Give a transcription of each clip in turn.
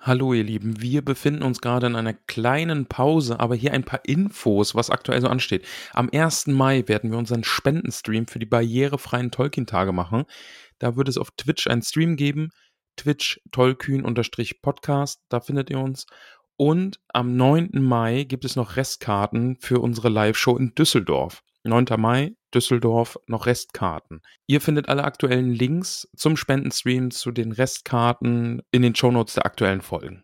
Hallo ihr Lieben, wir befinden uns gerade in einer kleinen Pause, aber hier ein paar Infos, was aktuell so ansteht. Am 1. Mai werden wir unseren Spendenstream für die barrierefreien Tolkien-Tage machen. Da wird es auf Twitch einen Stream geben, Twitch Tolkien_Podcast, da findet ihr uns. Und am 9. Mai gibt es noch Restkarten für unsere Live-Show in Düsseldorf. 9. Mai, Düsseldorf, noch Restkarten. Ihr findet alle aktuellen Links zum Spendenstream, zu den Restkarten in den Shownotes der aktuellen Folgen.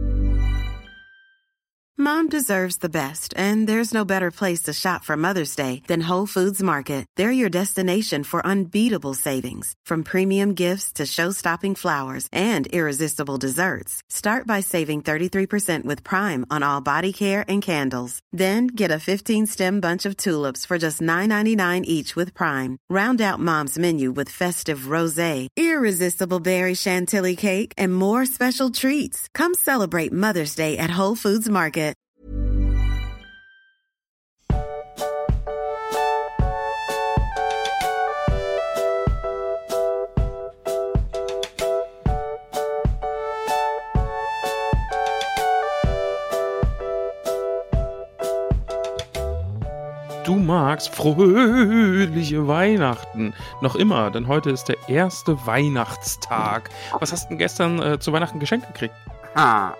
Mom deserves the best, and there's no better place to shop for Mother's Day than Whole Foods Market. They're your destination for unbeatable savings, from premium gifts to show-stopping flowers and irresistible desserts. Start by saving 33% with Prime on all body care and candles. Then get a 15-stem bunch of tulips for just $9.99 each with Prime. Round out Mom's menu with festive rosé, irresistible berry chantilly cake, and more special treats. Come celebrate Mother's Day at Whole Foods Market. Du magst fröhliche Weihnachten. Noch immer, denn heute ist der erste Weihnachtstag. Was hast du denn gestern zu Weihnachten geschenkt gekriegt? Ja?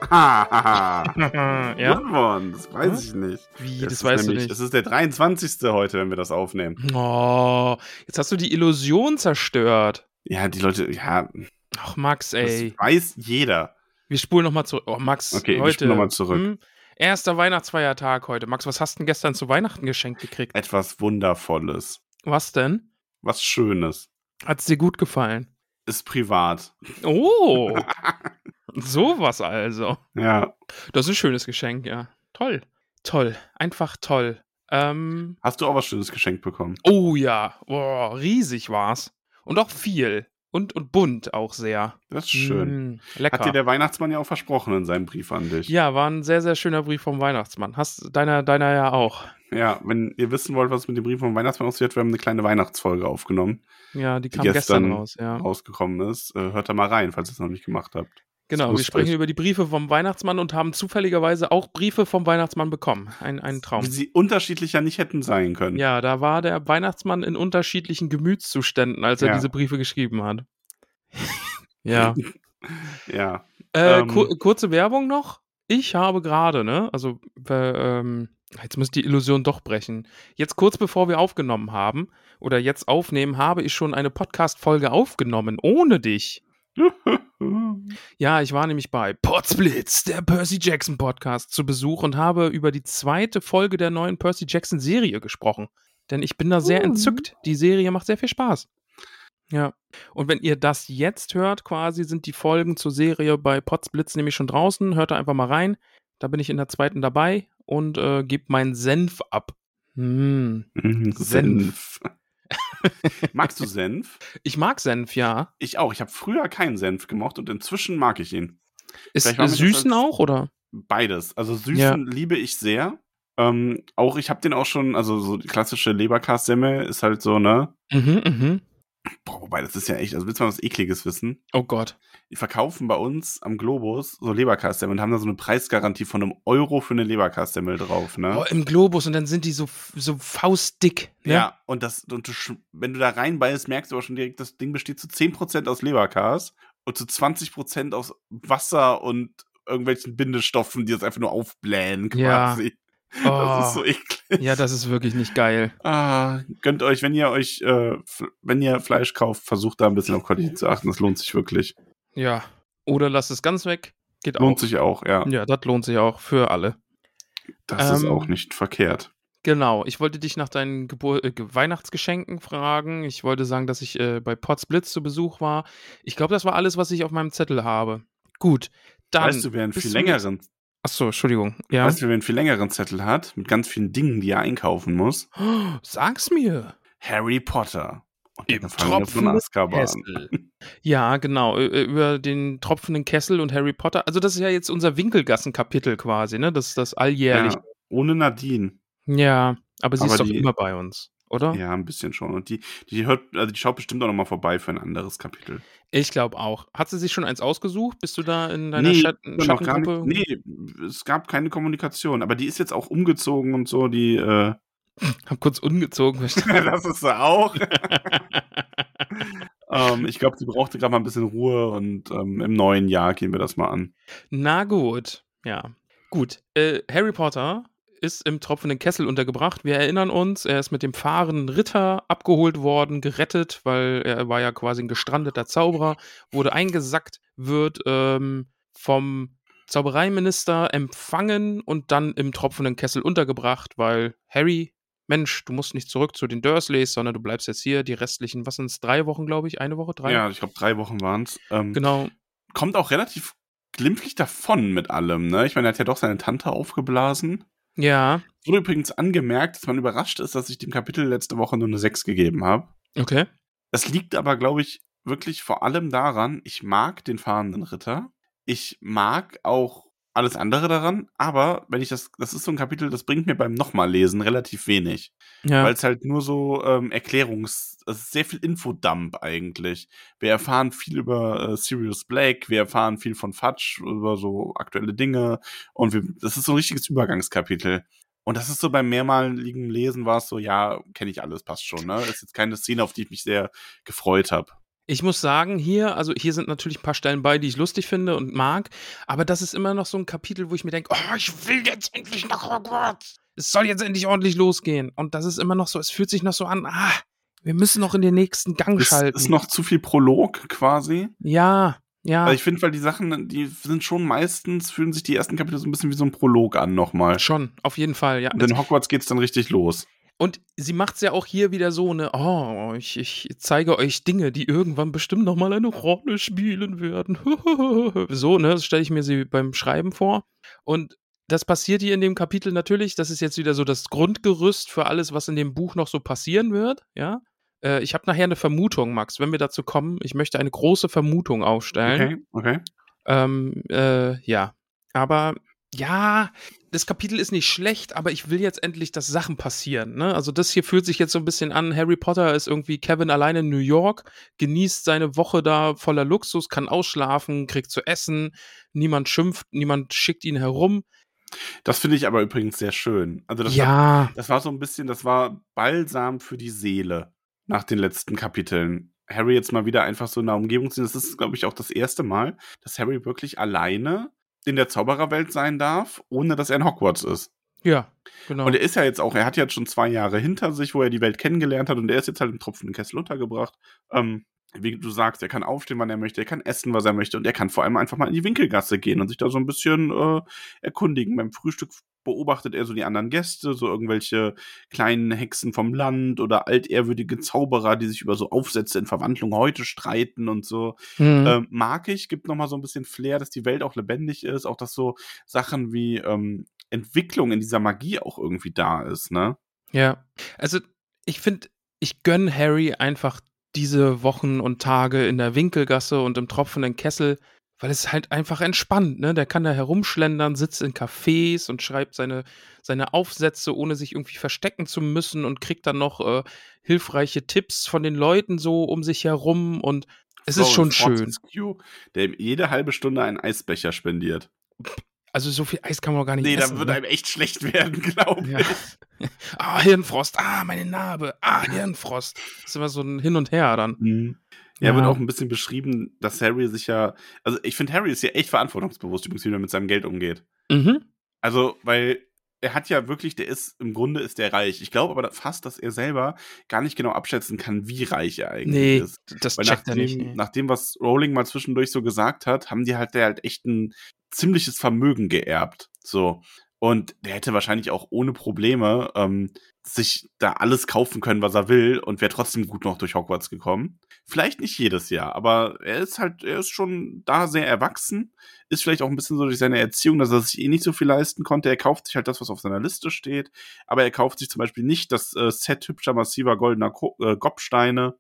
Glückwunsch, das weiß ich nicht. Wie, das weißt du nicht? Es ist der 23. heute, wenn wir das aufnehmen. Oh, jetzt hast du die Illusion zerstört. Ja, die Leute, ja. Ach, Max, ey. Das weiß jeder. Wir spulen nochmal zurück. Oh, Max, okay, heute. Wir spulen nochmal zurück. Erster Weihnachtsfeiertag heute. Max, was hast du denn gestern zu Weihnachten geschenkt gekriegt? Etwas Wundervolles. Was denn? Was Schönes. Hat es dir gut gefallen? Ist privat. Oh, sowas also. Ja. Das ist ein schönes Geschenk, ja. Toll. Toll. Einfach toll. Hast du auch was Schönes geschenkt bekommen? Oh ja. Oh, riesig war's. Und auch viel. Und bunt auch sehr. Das ist schön. Lecker. Hat dir der Weihnachtsmann ja auch versprochen in seinem Brief an dich. Ja, war ein sehr, sehr schöner Brief vom Weihnachtsmann. Hast deiner ja auch. Ja, wenn ihr wissen wollt, was mit dem Brief vom Weihnachtsmann aussieht, wir haben eine kleine Weihnachtsfolge aufgenommen. Ja, die kam gestern raus, ja. Rausgekommen ist. Hört da mal rein, falls ihr es noch nicht gemacht habt. Genau, wir sprechen über die Briefe vom Weihnachtsmann und haben zufälligerweise auch Briefe vom Weihnachtsmann bekommen. Ein Traum. Wie sie unterschiedlicher nicht hätten sein können. Ja, da war der Weihnachtsmann in unterschiedlichen Gemütszuständen, als er diese Briefe geschrieben hat. Ja. Ja. Kurze Werbung noch. Ich habe gerade, also jetzt muss die Illusion doch brechen. Jetzt kurz bevor wir aufgenommen haben, oder jetzt aufnehmen, habe ich schon eine Podcast-Folge aufgenommen, ohne dich. Ja, ich war nämlich bei Podsblitz, der Percy Jackson Podcast, zu Besuch und habe über die 2. Folge der neuen Percy Jackson Serie gesprochen. Denn ich bin da sehr entzückt. Die Serie macht sehr viel Spaß. Ja. Und wenn ihr das jetzt hört, quasi sind die Folgen zur Serie bei Podsblitz nämlich schon draußen. Hört da einfach mal rein. Da bin ich in der 2. dabei und gebe meinen Senf ab. Senf. Magst du Senf? Ich mag Senf, ja. Ich auch. Ich habe früher keinen Senf gemocht und inzwischen mag ich ihn. Ist Süßen auch, oder? Beides. Also Süßen liebe ich sehr. Auch ich habe den auch schon, also so die klassische Leberkassemmel ist halt so, ne? Boah, wobei, das ist ja echt, also willst du mal was Ekliges wissen? Oh Gott. Die verkaufen bei uns am Globus so Leberkassemmel und haben da so eine Preisgarantie von €1 für eine Leberkassemmel drauf, ne? Oh, im Globus und dann sind die so faustdick, ne? Ja, und wenn du da reinbeißt, merkst du aber schon direkt, das Ding besteht zu 10% aus Leberkas und zu 20% aus Wasser und irgendwelchen Bindestoffen, die das einfach nur aufblähen quasi. Ja. Das ist so eklig. Ja, das ist wirklich nicht geil. Gönnt euch, wenn ihr Fleisch kauft, versucht da ein bisschen auf Qualität zu achten. Das lohnt sich wirklich. Ja. Oder lasst es ganz weg. Geht auch. Lohnt sich auch, ja. Ja, das lohnt sich auch für alle. Das ist auch nicht verkehrt. Genau. Ich wollte dich nach deinen Weihnachtsgeschenken fragen. Ich wollte sagen, dass ich bei Podsblitz zu Besuch war. Ich glaube, das war alles, was ich auf meinem Zettel habe. Gut. Dann Weißt du, wer einen viel längeren Achso, Entschuldigung. Ja. Weißt du, wer einen viel längeren Zettel hat? Mit ganz vielen Dingen, die er einkaufen muss? Sag's mir. Harry Potter. Und Im tropfenden Kessel. Ja, genau. Über den tropfenden Kessel und Harry Potter. Also das ist ja jetzt unser Winkelgassen-Kapitel quasi, ne? Das alljährlich. Ja, ohne Nadine. Ja, aber sie ist doch immer bei uns. oder? Ja, ein bisschen schon. Und die schaut bestimmt auch noch mal vorbei für ein anderes Kapitel. Ich glaube auch. Hat sie sich schon eins ausgesucht? Bist du da in deiner Nee, noch gar nicht. Schattengruppe? Nee, es gab keine Kommunikation. Aber die ist jetzt auch umgezogen und so. Hab kurz umgezogen. Das ist sie auch. Ich glaube, sie brauchte gerade mal ein bisschen Ruhe und im neuen Jahr gehen wir das mal an. Na gut, ja. Gut, Harry Potter ist im tropfenden Kessel untergebracht. Wir erinnern uns, er ist mit dem fahrenden Ritter abgeholt worden, gerettet, weil er war ja quasi ein gestrandeter Zauberer, wurde eingesackt, wird vom Zaubereiminister empfangen und dann im tropfenden Kessel untergebracht, weil Harry, Mensch, du musst nicht zurück zu den Dursleys, sondern du bleibst jetzt hier die restlichen, was sind es, 3 Wochen, glaube ich? 1 Woche, 3? Ja, ich glaube, 3 Wochen waren es. Genau. Kommt auch relativ glimpflich davon mit allem, ne? Ich meine, er hat ja doch seine Tante aufgeblasen. Ja, Wurde übrigens angemerkt, dass man überrascht ist, dass ich dem Kapitel letzte Woche nur eine 6 gegeben habe. okay. Das liegt aber, glaube ich, wirklich vor allem daran, ich mag den fahrenden Ritter. Ich mag auch alles andere daran, aber wenn ich das ist so ein Kapitel, das bringt mir beim nochmal lesen relativ wenig. Ja. Weil es halt nur so es ist sehr viel Infodump eigentlich. Wir erfahren viel über Sirius Black, wir erfahren viel von Fudge, über so aktuelle Dinge und das ist so ein richtiges Übergangskapitel. Und das ist so beim mehrmaligen Lesen war es so, ja, kenne ich alles, passt schon, ne? Ist jetzt keine Szene, auf die ich mich sehr gefreut habe. Ich muss sagen, hier sind natürlich ein paar Stellen bei, die ich lustig finde und mag, aber das ist immer noch so ein Kapitel, wo ich mir denke, oh, ich will jetzt endlich nach Hogwarts. Es soll jetzt endlich ordentlich losgehen. Und das ist immer noch so, es fühlt sich noch so an, wir müssen noch in den nächsten Gang schalten. Ist noch zu viel Prolog quasi. Ja. Also ich finde, weil die Sachen, die sind schon meistens, fühlen sich die ersten Kapitel so ein bisschen wie so ein Prolog an nochmal. Schon, auf jeden Fall, ja. Und in Hogwarts geht's dann richtig los. Und sie macht's ja auch hier wieder so, ne, ich zeige euch Dinge, die irgendwann bestimmt noch mal eine Rolle spielen werden. So, ne, das stelle ich mir sie beim Schreiben vor. Und das passiert hier in dem Kapitel natürlich, das ist jetzt wieder so das Grundgerüst für alles, was in dem Buch noch so passieren wird, ja. Ich habe nachher eine Vermutung, Max, wenn wir dazu kommen. Ich möchte eine große Vermutung aufstellen. Okay. Ja. Aber ja, das Kapitel ist nicht schlecht, aber ich will jetzt endlich, dass Sachen passieren, ne? Also das hier fühlt sich jetzt so ein bisschen an, Harry Potter ist irgendwie Kevin alleine in New York, genießt seine Woche da voller Luxus, kann ausschlafen, kriegt zu essen, niemand schimpft, niemand schickt ihn herum. Das finde ich aber übrigens sehr schön. Also das war so ein bisschen, das war Balsam für die Seele nach den letzten Kapiteln. Harry jetzt mal wieder einfach so in der Umgebung zu sehen. Das ist, glaube ich, auch das erste Mal, dass Harry wirklich alleine in der Zaubererwelt sein darf, ohne dass er in Hogwarts ist. Ja, genau. Und er ist ja jetzt auch, er hat jetzt schon 2 Jahre hinter sich, wo er die Welt kennengelernt hat und er ist jetzt halt im tropfenden Kessel untergebracht. Wie du sagst, er kann aufstehen, wann er möchte, er kann essen, was er möchte und er kann vor allem einfach mal in die Winkelgasse gehen und sich da so ein bisschen erkundigen. Beim Frühstück beobachtet er so die anderen Gäste, so irgendwelche kleinen Hexen vom Land oder altehrwürdige Zauberer, die sich über so Aufsätze in Verwandlung heute streiten und so. Mag ich, gibt nochmal so ein bisschen Flair, dass die Welt auch lebendig ist, auch dass so Sachen wie Entwicklung in dieser Magie auch irgendwie da ist, ne? Ja, also ich finde, ich gönne Harry einfach diese Wochen und Tage in der Winkelgasse und im tropfenden Kessel, weil es halt einfach entspannt, ne? Der kann da herumschlendern, sitzt in Cafés und schreibt seine Aufsätze, ohne sich irgendwie verstecken zu müssen und kriegt dann noch hilfreiche Tipps von den Leuten so um sich herum und es ist schon schön. Der ihm jede halbe Stunde einen Eisbecher spendiert. Also so viel Eis kann man auch gar nicht essen. Nee, da würde einem echt schlecht werden, glaube ich. Hirnfrost, meine Narbe, Hirnfrost. Das ist immer so ein Hin und Her dann. Ja, wird auch ein bisschen beschrieben, dass Harry sich ja, also ich finde, Harry ist ja echt verantwortungsbewusst, übrigens, wie er mit seinem Geld umgeht. Also, weil er hat ja wirklich, im Grunde ist der reich. Ich glaube aber fast, dass er selber gar nicht genau abschätzen kann, wie reich er eigentlich ist. Das Weil checkt er nicht. Nee. Nach dem, was Rowling mal zwischendurch so gesagt hat, haben der halt echt ein ziemliches Vermögen geerbt. So. Und der hätte wahrscheinlich auch ohne Probleme sich da alles kaufen können, was er will und wäre trotzdem gut noch durch Hogwarts gekommen. Vielleicht nicht jedes Jahr, aber er ist schon da sehr erwachsen. Ist vielleicht auch ein bisschen so durch seine Erziehung, dass er sich nicht so viel leisten konnte. Er kauft sich halt das, was auf seiner Liste steht, aber er kauft sich zum Beispiel nicht das Set hübscher, massiver goldener Gobsteine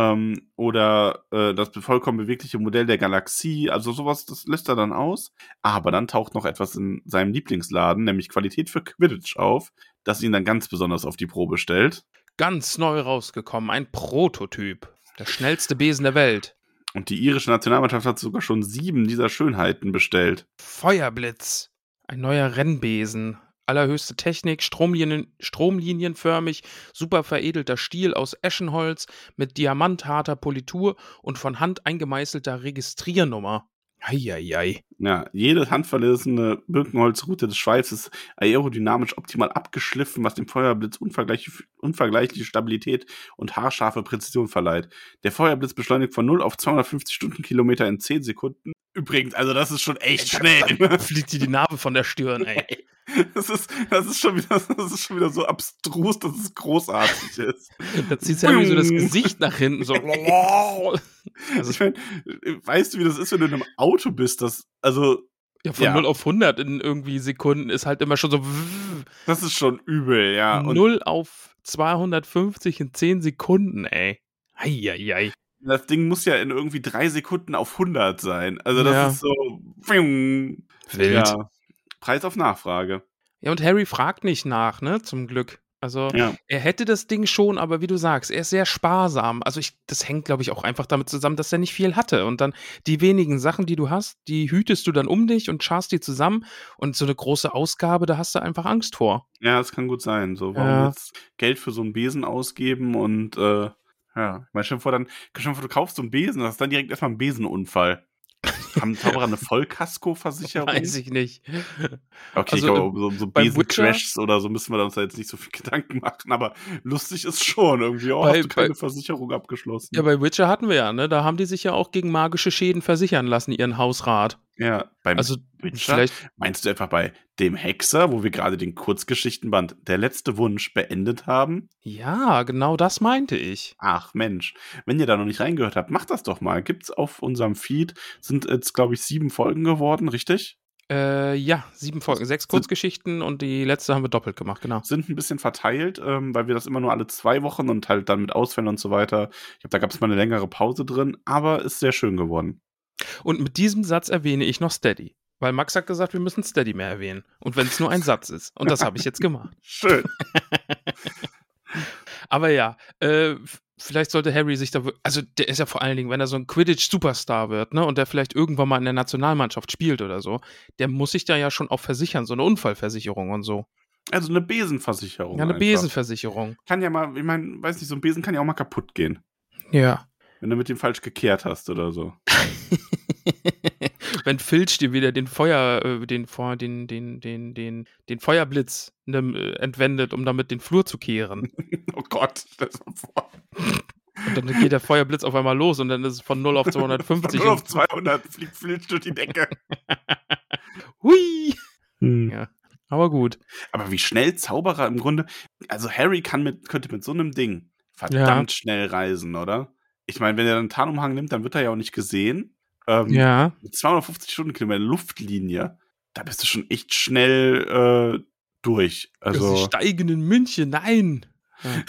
oder das vollkommen bewegliche Modell der Galaxie. Also sowas, das lässt er dann aus. Aber dann taucht noch etwas in seinem Lieblingsladen, nämlich Qualität für Quidditch auf, das ihn dann ganz besonders auf die Probe stellt. Ganz neu rausgekommen, ein Prototyp. Der schnellste Besen der Welt. Und die irische Nationalmannschaft hat sogar schon 7 dieser Schönheiten bestellt. Feuerblitz. Ein neuer Rennbesen. Allerhöchste Technik, stromlinienförmig, super veredelter Stiel aus Eschenholz mit diamantharter Politur und von Hand eingemeißelter Registriernummer. Eieiei. Ja, jede handverlesene Birkenholzrute des Schweifs ist aerodynamisch optimal abgeschliffen, was dem Feuerblitz unvergleichliche Stabilität und haarscharfe Präzision verleiht. Der Feuerblitz beschleunigt von 0 auf 250 Stundenkilometer in 10 Sekunden. Übrigens, also das ist schon echt schnell. Fliegt dir die Narbe von der Stirn, ey. Das ist schon wieder so abstrus, dass es großartig ist. Da zieht ja irgendwie so das Gesicht nach hinten, so. Also ich meine, weißt du, wie das ist, wenn du in einem Auto bist, Ja, von 0 auf 100 in irgendwie Sekunden ist halt immer schon so. Das ist schon übel, ja. 0 auf 250 in 10 Sekunden, ey. Eieiei. Das Ding muss ja in irgendwie 3 Sekunden auf 100 sein. Also das ist so. Wild. Ja. Preis auf Nachfrage. Ja, und Harry fragt nicht nach, ne, zum Glück. Also, Ja. er hätte das Ding schon, aber wie du sagst, er ist sehr sparsam. Also, das hängt, glaube ich, auch einfach damit zusammen, dass er nicht viel hatte. Und dann die wenigen Sachen, die du hast, die hütest du dann um dich und scharst die zusammen. Und so eine große Ausgabe, da hast du einfach Angst vor. Ja, das kann gut sein. So, warum jetzt Geld für so einen Besen ausgeben und, ja. Ich meine, stell dir vor, du kaufst so einen Besen, das ist dann direkt erstmal ein Besenunfall. Haben Zauberer eine Vollkaskoversicherung? Weiß ich nicht. Okay, Also, ich glaube, so beim Witcher- Besen-Crashs oder so müssen wir uns da jetzt nicht so viel Gedanken machen, aber lustig ist schon irgendwie. Oh, Bei- hast du keine bei- Versicherung abgeschlossen? Ja, bei Witcher hatten wir ja, ne? Da haben die sich ja auch gegen magische Schäden versichern lassen, ihren Hausrat. Ja, beim Also, Witcher? vielleicht. Meinst du etwa bei dem Hexer, wo wir gerade den Kurzgeschichtenband Der letzte Wunsch beendet haben? Ja, genau das meinte ich. Ach Mensch, wenn ihr da noch nicht reingehört habt, macht das doch mal. Gibt's auf unserem Feed, sind jetzt, glaube ich, 7 Folgen geworden, richtig? Ja, 7 Folgen, 6 Kurzgeschichten und die letzte haben wir doppelt gemacht, genau. Sind ein bisschen verteilt, weil wir das immer nur alle 2 Wochen und halt dann mit Ausfällen und so weiter. Ich glaube, da gab es mal eine längere Pause drin, aber ist sehr schön geworden. Und mit diesem Satz erwähne ich noch Steady. Weil Max hat gesagt, wir müssen Steady mehr erwähnen. Und wenn es nur ein Satz ist. Und das habe ich jetzt gemacht. Schön. Aber ja, vielleicht sollte Harry sich da. Also, der ist ja vor allen Dingen, wenn er so ein Quidditch-Superstar wird, ne, und der vielleicht irgendwann mal in der Nationalmannschaft spielt oder so, der muss sich da ja schon auch versichern, so eine Unfallversicherung und so. Also eine Besenversicherung. Ja, eine einfach. Besenversicherung. Kann ja mal, ich meine, weiß nicht, so ein Besen kann ja auch mal kaputt gehen. Ja. Wenn du mit dem falsch gekehrt hast oder so. Wenn Filch dir wieder den Feuerblitz entwendet, um damit den Flur zu kehren. Oh Gott, stell dir mal vor. Und dann geht der Feuerblitz auf einmal los und dann ist es von 0 auf 250. Von 0 auf 200 fliegt Filch durch die Decke. Hui! Ja, aber gut. Aber wie schnell Zauberer im Grunde, also Harry könnte mit so einem Ding verdammt schnell reisen, oder? Ich meine, wenn er einen Tarnumhang nimmt, dann wird er ja auch nicht gesehen. Ja. Mit 250 Stundenkilometer Luftlinie, da bist du schon echt schnell durch. Also Sie steigen in München, nein! Ja.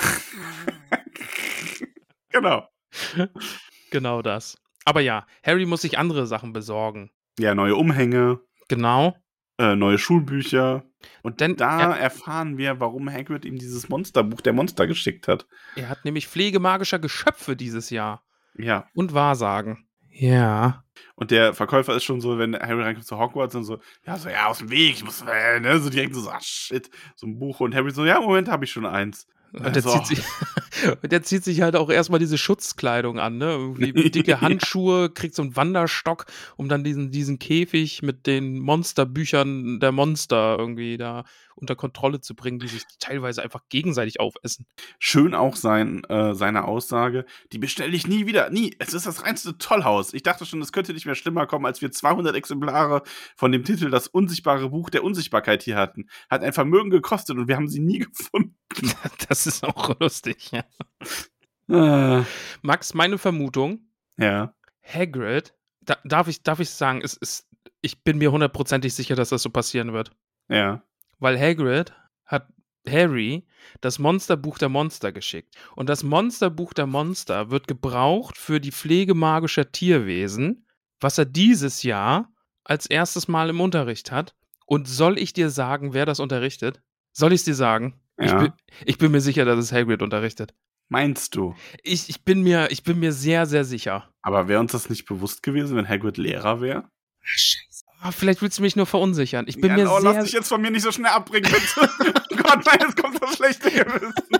Genau. Genau das. Aber ja, Harry muss sich andere Sachen besorgen. Ja, neue Umhänge, Genau. neue Schulbücher. Und Denn da erfahren wir, warum Hagrid ihm dieses Monsterbuch der Monster geschickt hat. er hat nämlich Pflege magischer Geschöpfe dieses Jahr. Ja. Und Wahrsagen. Ja. Und der Verkäufer ist schon so, wenn Harry reinkommt zu Hogwarts und so, aus dem Weg, ich muss, ne, so direkt so, shit, so ein Buch. Und Harry so, ja, Moment, habe ich schon eins. Und der zieht sich halt auch erstmal diese Schutzkleidung an, ne? Irgendwie dicke Handschuhe, kriegt so einen Wanderstock, um dann diesen Käfig mit den Monsterbüchern der Monster irgendwie da unter Kontrolle zu bringen, die sich teilweise einfach gegenseitig aufessen. Schön auch seine Aussage, die bestelle ich nie wieder, nie. Es ist das reinste Tollhaus. Ich dachte schon, es könnte nicht mehr schlimmer kommen, als wir 200 Exemplare von dem Titel Das unsichtbare Buch der Unsichtbarkeit hier hatten. Hat ein Vermögen gekostet und wir haben sie nie gefunden. Das ist auch lustig, ja. Max, meine Vermutung, Ja. Hagrid, darf ich sagen, ich bin mir hundertprozentig sicher, dass das so passieren wird. Ja. Weil Hagrid hat Harry das Monsterbuch der Monster geschickt. Und das Monsterbuch der Monster wird gebraucht für die Pflege magischer Tierwesen, was er dieses Jahr als erstes Mal im Unterricht hat. Und soll ich dir sagen, wer das unterrichtet? Soll ich es dir sagen? Ja. Ich bin mir sicher, dass es Hagrid unterrichtet. Meinst du? Ich bin mir sehr, sehr sicher. Aber wäre uns das nicht bewusst gewesen, wenn Hagrid Lehrer wäre? Scheiße. Vielleicht willst du mich nur verunsichern. Ich bin Ja, mir lass sehr... dich jetzt von mir nicht so schnell abbringen, bitte. Oh Gott, nein, jetzt kommt das schlechte Gewissen.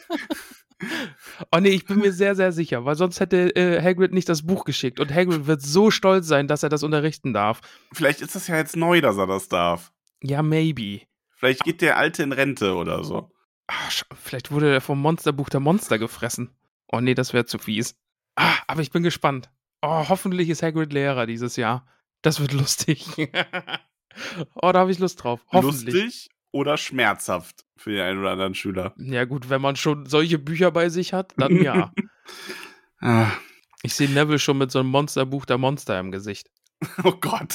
Oh nee, ich bin mir sehr, sehr sicher, weil sonst hätte Hagrid nicht das Buch geschickt. Und Hagrid wird so stolz sein, dass er das unterrichten darf. Vielleicht ist das ja jetzt neu, dass er das darf. Ja, maybe. Vielleicht geht der Alte in Rente oder so. Vielleicht wurde er vom Monsterbuch der Monster gefressen. Oh nee, das wäre zu fies. Aber ich bin gespannt. Oh, hoffentlich ist Hagrid Lehrer dieses Jahr. Das wird lustig. Oh, da habe ich Lust drauf. Hoffentlich. Lustig oder schmerzhaft für den einen oder anderen Schüler. Ja gut, wenn man schon solche Bücher bei sich hat, dann ja. Ich sehe Neville schon mit so einem Monsterbuch der Monster im Gesicht. Oh Gott.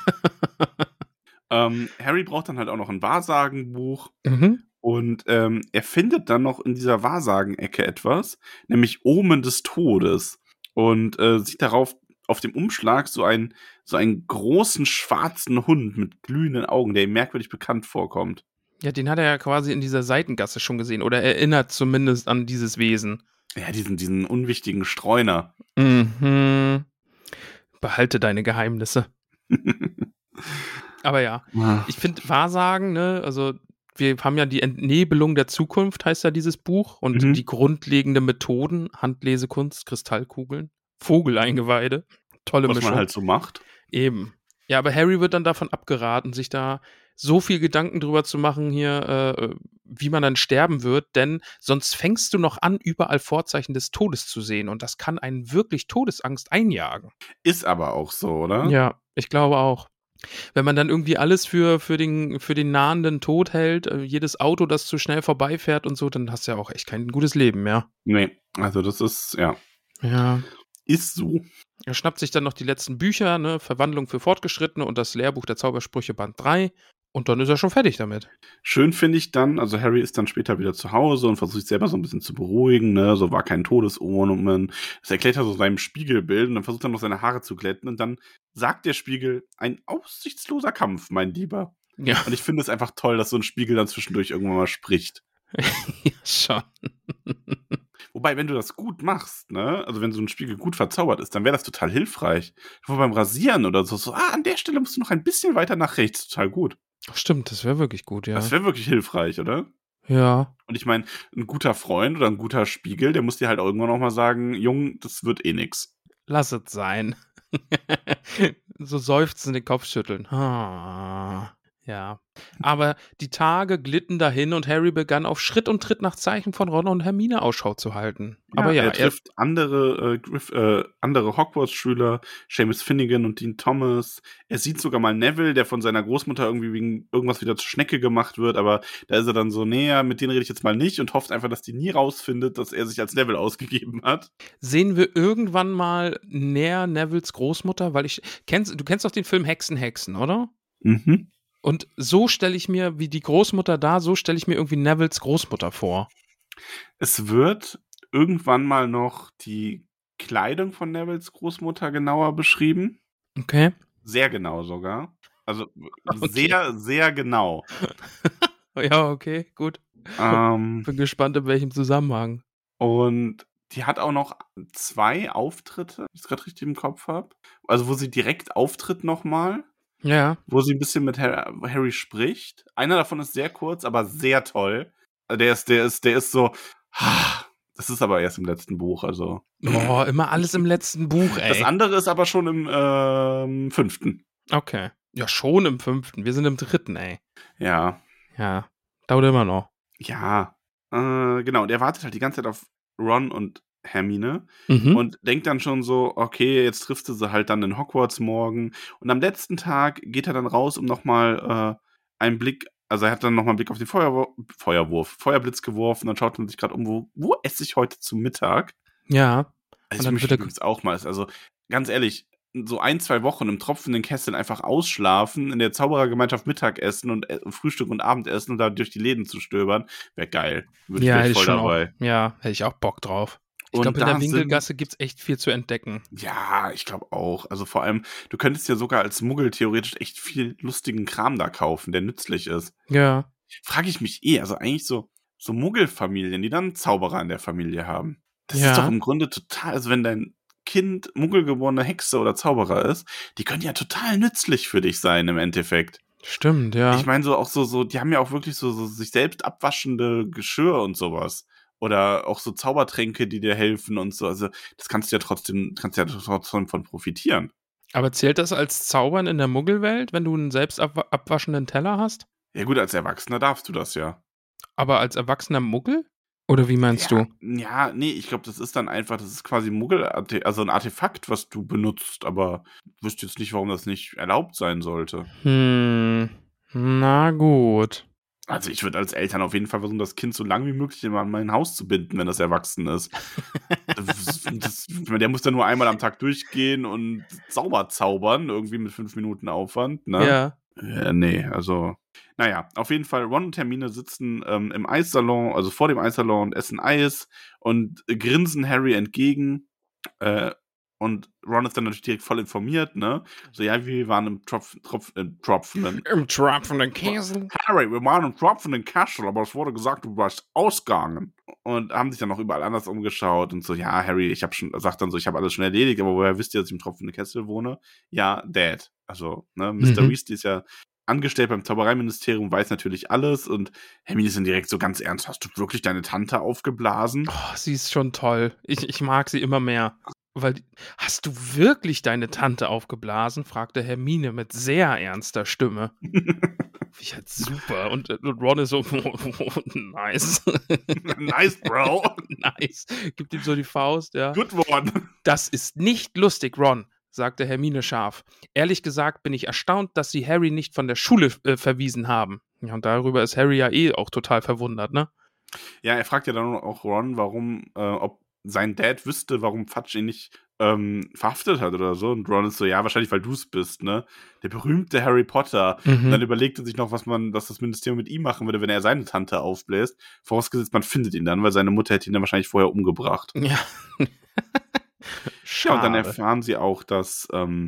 Harry braucht dann halt auch noch ein Wahrsagenbuch. Mhm. Und er findet dann noch in dieser Wahrsagenecke etwas, nämlich Omen des Todes. Und sieht darauf auf dem Umschlag so einen großen schwarzen Hund mit glühenden Augen, der ihm merkwürdig bekannt vorkommt. Ja, den hat er ja quasi in dieser Seitengasse schon gesehen. Oder erinnert zumindest an dieses Wesen. Ja, diesen unwichtigen Streuner. Mhm. Behalte deine Geheimnisse. Aber ja, ich finde Wahrsagen, ne, also wir haben ja die Entnebelung der Zukunft, heißt ja dieses Buch. Und die grundlegenden Methoden, Handlesekunst, Kristallkugeln, Vogeleingeweide. Tolle Mischung. Was man halt so macht. Eben. Ja, aber Harry wird dann davon abgeraten, sich da so viel Gedanken drüber zu machen hier, wie man dann sterben wird, denn sonst fängst du noch an, überall Vorzeichen des Todes zu sehen und das kann einen wirklich Todesangst einjagen. Ist aber auch so, oder? Ja, ich glaube auch. Wenn man dann irgendwie alles für den nahenden Tod hält, jedes Auto, das zu schnell vorbeifährt und so, dann hast du ja auch echt kein gutes Leben mehr. Nee, also das ist, ja. Ja. Ist so. Er schnappt sich dann noch die letzten Bücher, ne, Verwandlung für Fortgeschrittene und das Lehrbuch der Zaubersprüche Band 3 und dann ist er schon fertig damit. Schön finde ich dann, also Harry ist dann später wieder zu Hause und versucht sich selber so ein bisschen zu beruhigen, ne, so war kein Todesomen. Das erklärt er so seinem Spiegelbild und dann versucht er noch seine Haare zu glätten und dann sagt der Spiegel, ein aussichtsloser Kampf, mein Lieber. Ja. Und ich finde es einfach toll, dass so ein Spiegel dann zwischendurch irgendwann mal spricht. Ja, schon. Wobei, wenn du das gut machst, ne, also wenn so ein Spiegel gut verzaubert ist, dann wäre das total hilfreich. Wo beim Rasieren oder so, an der Stelle musst du noch ein bisschen weiter nach rechts, total gut. Stimmt, das wäre wirklich gut, ja. Das wäre wirklich hilfreich, oder? Ja. Und ich meine, ein guter Freund oder ein guter Spiegel, der muss dir halt auch irgendwann noch mal sagen, Jung, das wird eh nix. Lass es sein. So seufzen, den Kopf schütteln. Ja. Aber die Tage glitten dahin und Harry begann auf Schritt und Tritt nach Zeichen von Ron und Hermine Ausschau zu halten. Aber ja, er trifft andere Hogwarts-Schüler, Seamus Finnegan und Dean Thomas. Er sieht sogar mal Neville, der von seiner Großmutter irgendwie wegen irgendwas wieder zur Schnecke gemacht wird, aber da ist er dann so näher, mit denen rede ich jetzt mal nicht und hofft einfach, dass die nie rausfindet, dass er sich als Neville ausgegeben hat. Sehen wir irgendwann mal näher Nevilles Großmutter? Weil du kennst doch den Film Hexen, oder? Mhm. Und so stelle ich mir, wie die Großmutter da, so stelle ich mir irgendwie Nevilles Großmutter vor. Es wird irgendwann mal noch die Kleidung von Nevilles Großmutter genauer beschrieben. Okay. Sehr genau sogar. Also Okay. sehr, sehr genau. Ja, okay, gut. Bin gespannt, in welchem Zusammenhang. Und die hat auch noch 2 Auftritte, wenn ich es gerade richtig im Kopf habe. Also wo sie direkt auftritt nochmal. Ja. Wo sie ein bisschen mit Harry spricht. Einer davon ist sehr kurz, aber sehr toll. Der ist so, das ist aber erst im letzten Buch, also. Oh, immer alles im letzten Buch, ey. Das andere ist aber schon im 5. Okay. Ja, schon im 5. Wir sind im 3., ey. Ja. Ja. Dauert immer noch. Ja. Genau. Und er wartet halt die ganze Zeit auf Ron und Hermine und denkt dann schon so, okay, jetzt triffst du sie halt dann in Hogwarts morgen. Und am letzten Tag geht er dann raus, um nochmal einen Blick, also er hat dann nochmal einen Blick auf den Feuerblitz geworfen und schaut dann sich gerade um, wo esse ich heute zu Mittag? Ja. Also ich möchte übrigens auch mal, also ganz ehrlich, so 1-2 Wochen im tropfenden Kessel einfach ausschlafen, in der Zauberergemeinschaft Mittagessen und Frühstück und Abendessen und da durch die Läden zu stöbern, wäre geil. Würde Ja, ich voll dabei. Hätte ich auch Bock drauf. Ich glaube, in der Winkelgasse gibt's echt viel zu entdecken. Ja, ich glaube auch. Also vor allem, du könntest ja sogar als Muggel theoretisch echt viel lustigen Kram da kaufen, der nützlich ist. Ja. Frage ich mich also eigentlich so so Muggelfamilien, die dann einen Zauberer in der Familie haben. Das ist doch Ja, im Grunde total, also wenn dein Kind muggelgeborene Hexe oder Zauberer ist, die können ja total nützlich für dich sein im Endeffekt. stimmt, Ich ja. meine so auch so, die haben ja auch wirklich so sich selbst abwaschende Geschirr und sowas. Oder auch so Zaubertränke, die dir helfen und so. Also das kannst du ja trotzdem von profitieren. Aber zählt das als Zaubern in der Muggelwelt, wenn du einen selbst abwaschenden Teller hast? Ja gut, als Erwachsener darfst du das ja. Aber als erwachsener Muggel? Oder wie meinst Ja, du? ja, nee, ich glaube, das ist dann einfach, das ist quasi Muggel, also ein Artefakt, was du benutzt, aber ich wüsste jetzt nicht, warum das nicht erlaubt sein sollte. Na gut. Also ich würde als Eltern auf jeden Fall versuchen, das Kind so lange wie möglich immer an mein Haus zu binden, wenn das erwachsen ist. Der muss dann nur einmal am Tag durchgehen und sauber zaubern, irgendwie mit 5 Minuten Aufwand, ne? Ja. Nee, also, naja, auf jeden Fall, Ron und Hermine sitzen im Eissalon, also vor dem Eissalon und essen Eis und grinsen Harry entgegen. Äh, und Ron ist dann natürlich direkt voll informiert, ne? So, ja, wir waren im tropfenden. Im tropfenden Käse. Harry, wir waren im tropfenden Castle, aber es wurde gesagt, du warst ausgegangen. Und haben sich dann noch überall anders umgeschaut und so, ja, Harry, sagt dann so, ich habe alles schon erledigt, aber woher wisst ihr, dass ich im tropfenden Kessel wohne? Ja, Dad. Also, ne, Mr. Weasley ist ja angestellt beim Zaubereiministerium, weiß natürlich alles und Hermine ist dann direkt so ganz ernst, hast du wirklich deine Tante aufgeblasen? Oh, sie ist schon toll. Ich mag sie immer mehr. Hast du wirklich deine Tante aufgeblasen? Fragte Hermine mit sehr ernster Stimme. Ich halt super. Und Ron ist so, nice. Nice, Bro. Nice. Gibt ihm so die Faust, ja. Good one. Das ist nicht lustig, Ron, sagte Hermine scharf. Ehrlich gesagt bin ich erstaunt, dass sie Harry nicht von der Schule verwiesen haben. Ja, und darüber ist Harry ja eh auch total verwundert, ne? Ja, er fragt ja dann auch Ron, ob sein Dad wüsste, warum Fudge ihn nicht verhaftet hat oder so. Und Ron ist so, ja, wahrscheinlich, weil du es bist, ne? Der berühmte Harry Potter. Und dann überlegt er sich noch, was das Ministerium mit ihm machen würde, wenn er seine Tante aufbläst. Vorausgesetzt, man findet ihn dann, weil seine Mutter hätte ihn dann wahrscheinlich vorher umgebracht. Ja. Ja, und dann Schade. erfahren sie auch, dass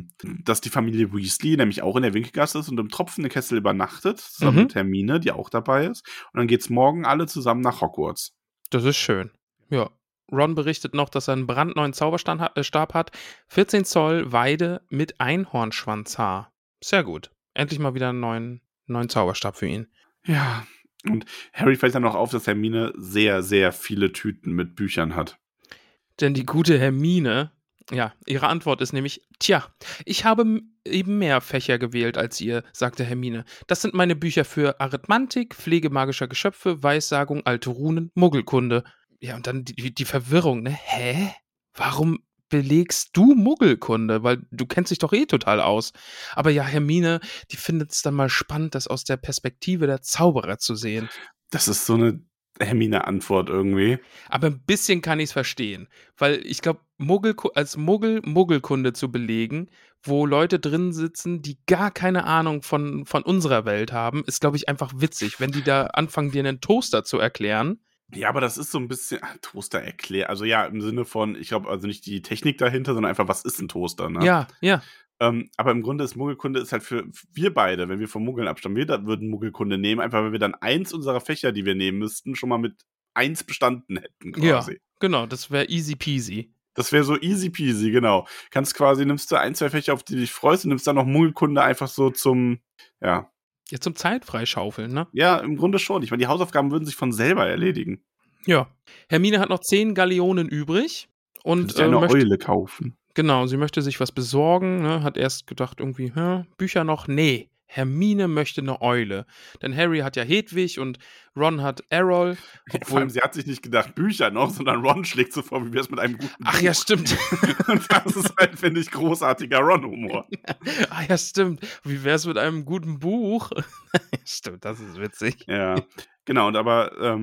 die Familie Weasley nämlich auch in der Winkelgasse ist und im tropfenden Kessel übernachtet, zusammen mit Hermine, die auch dabei ist. Und dann geht's morgen alle zusammen nach Hogwarts. Das ist schön. Ja. Ron berichtet noch, dass er einen brandneuen Zauberstab hat. 14 Zoll Weide mit Einhornschwanzhaar. Sehr gut. Endlich mal wieder einen neuen Zauberstab für ihn. Ja, und Harry fällt dann noch auf, dass Hermine sehr, sehr viele Tüten mit Büchern hat. Denn die gute Hermine, ja, ihre Antwort ist nämlich, tja, ich habe eben mehr Fächer gewählt als ihr, sagte Hermine. Das sind meine Bücher für Arithmantik, Pflege magischer Geschöpfe, Weissagung, alte Runen, Muggelkunde. Ja, und dann die Verwirrung, ne? Hä? Warum belegst du Muggelkunde? Weil du kennst dich doch eh total aus. Aber ja, Hermine, die findet es dann mal spannend, das aus der Perspektive der Zauberer zu sehen. Das ist so eine Hermine-Antwort irgendwie. Aber ein bisschen kann ich es verstehen. Weil ich glaube, als Muggelkunde zu belegen, wo Leute drin sitzen, die gar keine Ahnung von unserer Welt haben, ist, glaube ich, einfach witzig, wenn die da anfangen, dir einen Toaster zu erklären. Ja, aber das ist so ein bisschen Toaster erklärt. Also ja, im Sinne von, ich glaube, also nicht die Technik dahinter, sondern einfach, was ist ein Toaster, ne? Ja, ja. Aber im Grunde ist Muggelkunde ist halt für wir beide, wenn wir vom Muggeln abstammen, würden Muggelkunde nehmen, einfach weil wir dann eins unserer Fächer, die wir nehmen müssten, schon mal mit 1 bestanden hätten quasi. Ja, genau, das wäre easy peasy. Das wäre so easy peasy, genau. Nimmst du 1, 2 Fächer, auf die du dich freust und nimmst dann noch Muggelkunde einfach so zum, ja. Ja, zum Zeitfreischaufeln, ne? Ja, im Grunde schon. Ich meine, die Hausaufgaben würden sich von selber erledigen. Ja. Hermine hat noch 10 Galeonen übrig und Sich eine Eule kaufen. Genau, sie möchte sich was besorgen, ne? Hat erst gedacht irgendwie, Bücher noch? Nee, Hermine möchte eine Eule. Denn Harry hat ja Hedwig und Ron hat Errol. Vor allem, sie hat sich nicht gedacht, Bücher noch, sondern Ron schlägt so vor, wie wär's mit einem guten Ach Buch. ja, stimmt. Und das ist halt, finde ich, großartiger Ron-Humor. Ah ja, stimmt. Wie wär's mit einem guten Buch? Stimmt, das ist witzig. Ja, genau. Und aber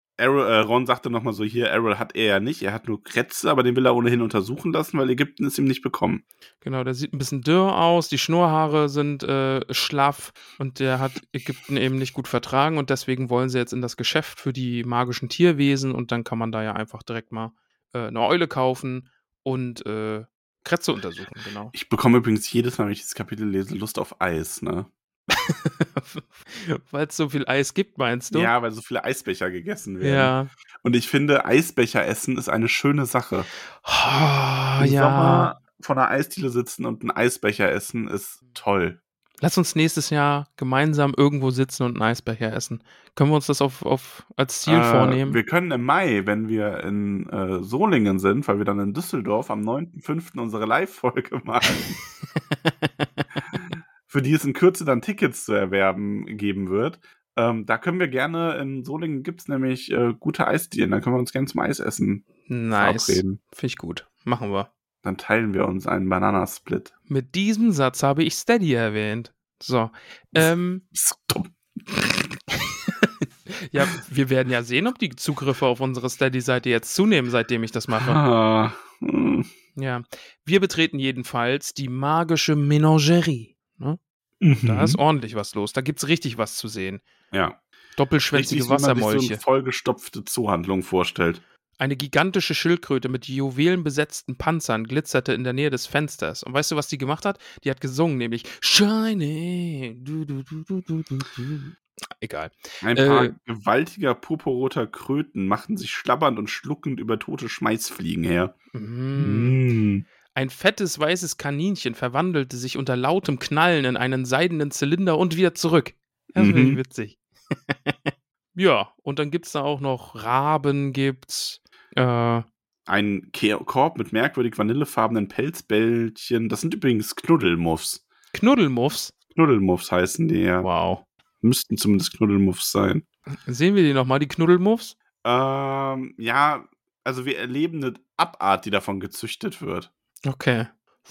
Ron sagte nochmal so, hier, Errol hat er ja nicht, er hat nur Krätze, aber den will er ohnehin untersuchen lassen, weil Ägypten es ihm nicht bekommen. Genau, der sieht ein bisschen dürr aus, die Schnurrhaare sind schlaff und der hat Ägypten eben nicht gut vertragen und deswegen wollen sie jetzt in das Geschäft für die magischen Tierwesen und dann kann man da ja einfach direkt mal eine Eule kaufen und Krätze untersuchen, genau. Ich bekomme übrigens jedes Mal, wenn ich dieses Kapitel lese, Lust auf Eis, ne? Weil es so viel Eis gibt, meinst du? Ja, weil so viele Eisbecher gegessen werden. Ja. Und ich finde, Eisbecher essen ist eine schöne Sache. Oh, Im ja. Sommer vor einer Eisdiele sitzen und einen Eisbecher essen ist toll. Lass uns nächstes Jahr gemeinsam irgendwo sitzen und einen Eisbecher essen. Können wir uns das als Ziel vornehmen? Wir können im Mai, wenn wir in Solingen sind, weil wir dann in Düsseldorf am 9.5. unsere Live-Folge machen, für die es in Kürze dann Tickets zu erwerben geben wird. Da können wir gerne, in Solingen gibt es nämlich gute Eisdielen, dann können wir uns gerne zum Eisessen Nice. verabreden. Finde ich gut. Machen wir. Dann teilen wir uns einen Bananasplit. Mit diesem Satz habe ich Steady erwähnt. So. So dumm. Ja, wir werden ja sehen, ob die Zugriffe auf unsere Steady-Seite jetzt zunehmen, seitdem ich das mache. Ja. Wir betreten jedenfalls die magische Menagerie. Ne? Da ist ordentlich was los. Da gibt's richtig was zu sehen. Ja. Doppelschwänzige Richtig, wie man sich Wassermolche. so eine vollgestopfte Zoohandlung vorstellt. Eine gigantische Schildkröte mit juwelenbesetzten Panzern glitzerte in der Nähe des Fensters. Und weißt du, was die gemacht hat? Die hat gesungen, nämlich Shiny. Egal. Ein paar gewaltiger purpurroter Kröten machten sich schlabbernd und schluckend über tote Schmeißfliegen her. Ein fettes weißes Kaninchen verwandelte sich unter lautem Knallen in einen seidenen Zylinder und wieder zurück. Das finde ich witzig. Ja, und dann gibt's da auch noch Raben, gibt's. Ein Korb mit merkwürdig vanillefarbenen Pelzbällchen. Das sind übrigens Knuddelmuffs. Knuddelmuffs? Knuddelmuffs heißen die, ja. Wow. Müssten zumindest Knuddelmuffs sein. Sehen wir die nochmal, die Knuddelmuffs? Ja, also wir erleben eine Abart, die davon gezüchtet wird. Okay.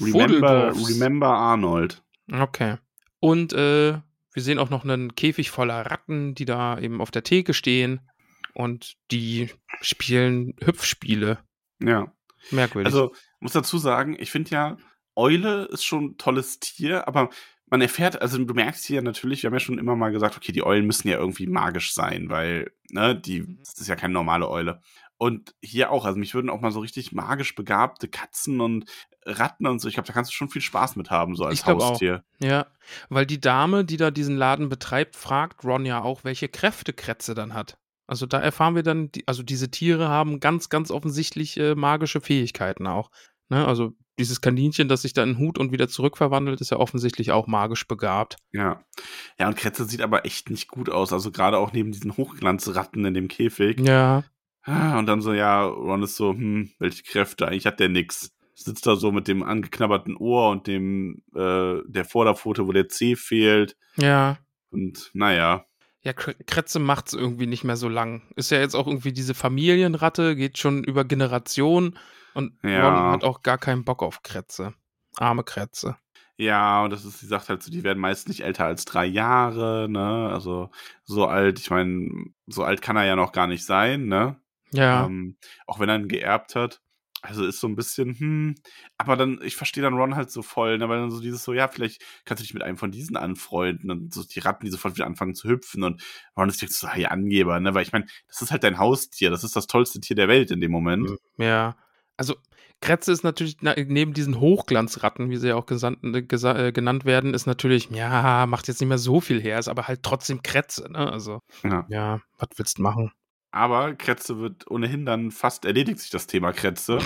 Remember Arnold. Okay. Und wir sehen auch noch einen Käfig voller Ratten, die da eben auf der Theke stehen. Und die spielen Hüpfspiele. Ja. Merkwürdig. Also, ich muss dazu sagen, ich finde ja, Eule ist schon ein tolles Tier, aber man erfährt, also du merkst hier natürlich, wir haben ja schon immer mal gesagt, okay, die Eulen müssen ja irgendwie magisch sein, weil, ne, das ist ja keine normale Eule. Und hier auch, also mich würden auch mal so richtig magisch begabte Katzen und Ratten und so, ich glaube, da kannst du schon viel Spaß mit haben, so als Haustier. Auch. Ja, weil die Dame, die da diesen Laden betreibt, fragt Ron ja auch, welche Kräfte Kretze dann hat. Also da erfahren wir dann, also diese Tiere haben ganz, ganz offensichtlich magische Fähigkeiten auch. Ne? Also dieses Kaninchen, das sich dann in Hut und wieder zurückverwandelt, ist ja offensichtlich auch magisch begabt. Ja. Ja, und Kretze sieht aber echt nicht gut aus. Also gerade auch neben diesen Hochglanzratten in dem Käfig. Ja. Und dann so, ja, Ron ist so, welche Kräfte? Eigentlich hat der nix. Sitzt da so mit dem angeknabberten Ohr und dem, der Vorderpfote, wo der Zeh fehlt. Ja. Und naja. Ja, Kretze macht's irgendwie nicht mehr so lang. Ist ja jetzt auch irgendwie diese Familienratte, geht schon über Generationen. Und Ron hat auch gar keinen Bock auf Kretze. Arme Kretze. Ja, und sie sagt halt so, die werden meist nicht älter als 3 Jahre, ne? Also so alt, ich meine, so alt kann er ja noch gar nicht sein, ne? Ja. Auch wenn er ihn geerbt hat. Also ist so ein bisschen, aber dann, ich verstehe dann Ron halt so voll, ne, weil dann so dieses so, ja, vielleicht kannst du dich mit einem von diesen anfreunden und so die Ratten, die sofort wieder anfangen zu hüpfen und Ron ist direkt so, hey, Angeber, ne, weil ich meine, das ist halt dein Haustier, das ist das tollste Tier der Welt in dem Moment. Ja, also Kretze ist natürlich, neben diesen Hochglanzratten, wie sie ja auch genannt werden, ist natürlich, ja, macht jetzt nicht mehr so viel her, ist aber halt trotzdem Kretze, ne, also, ja, was willst du machen? Aber Kretze wird ohnehin dann fast erledigt sich das Thema Kretze.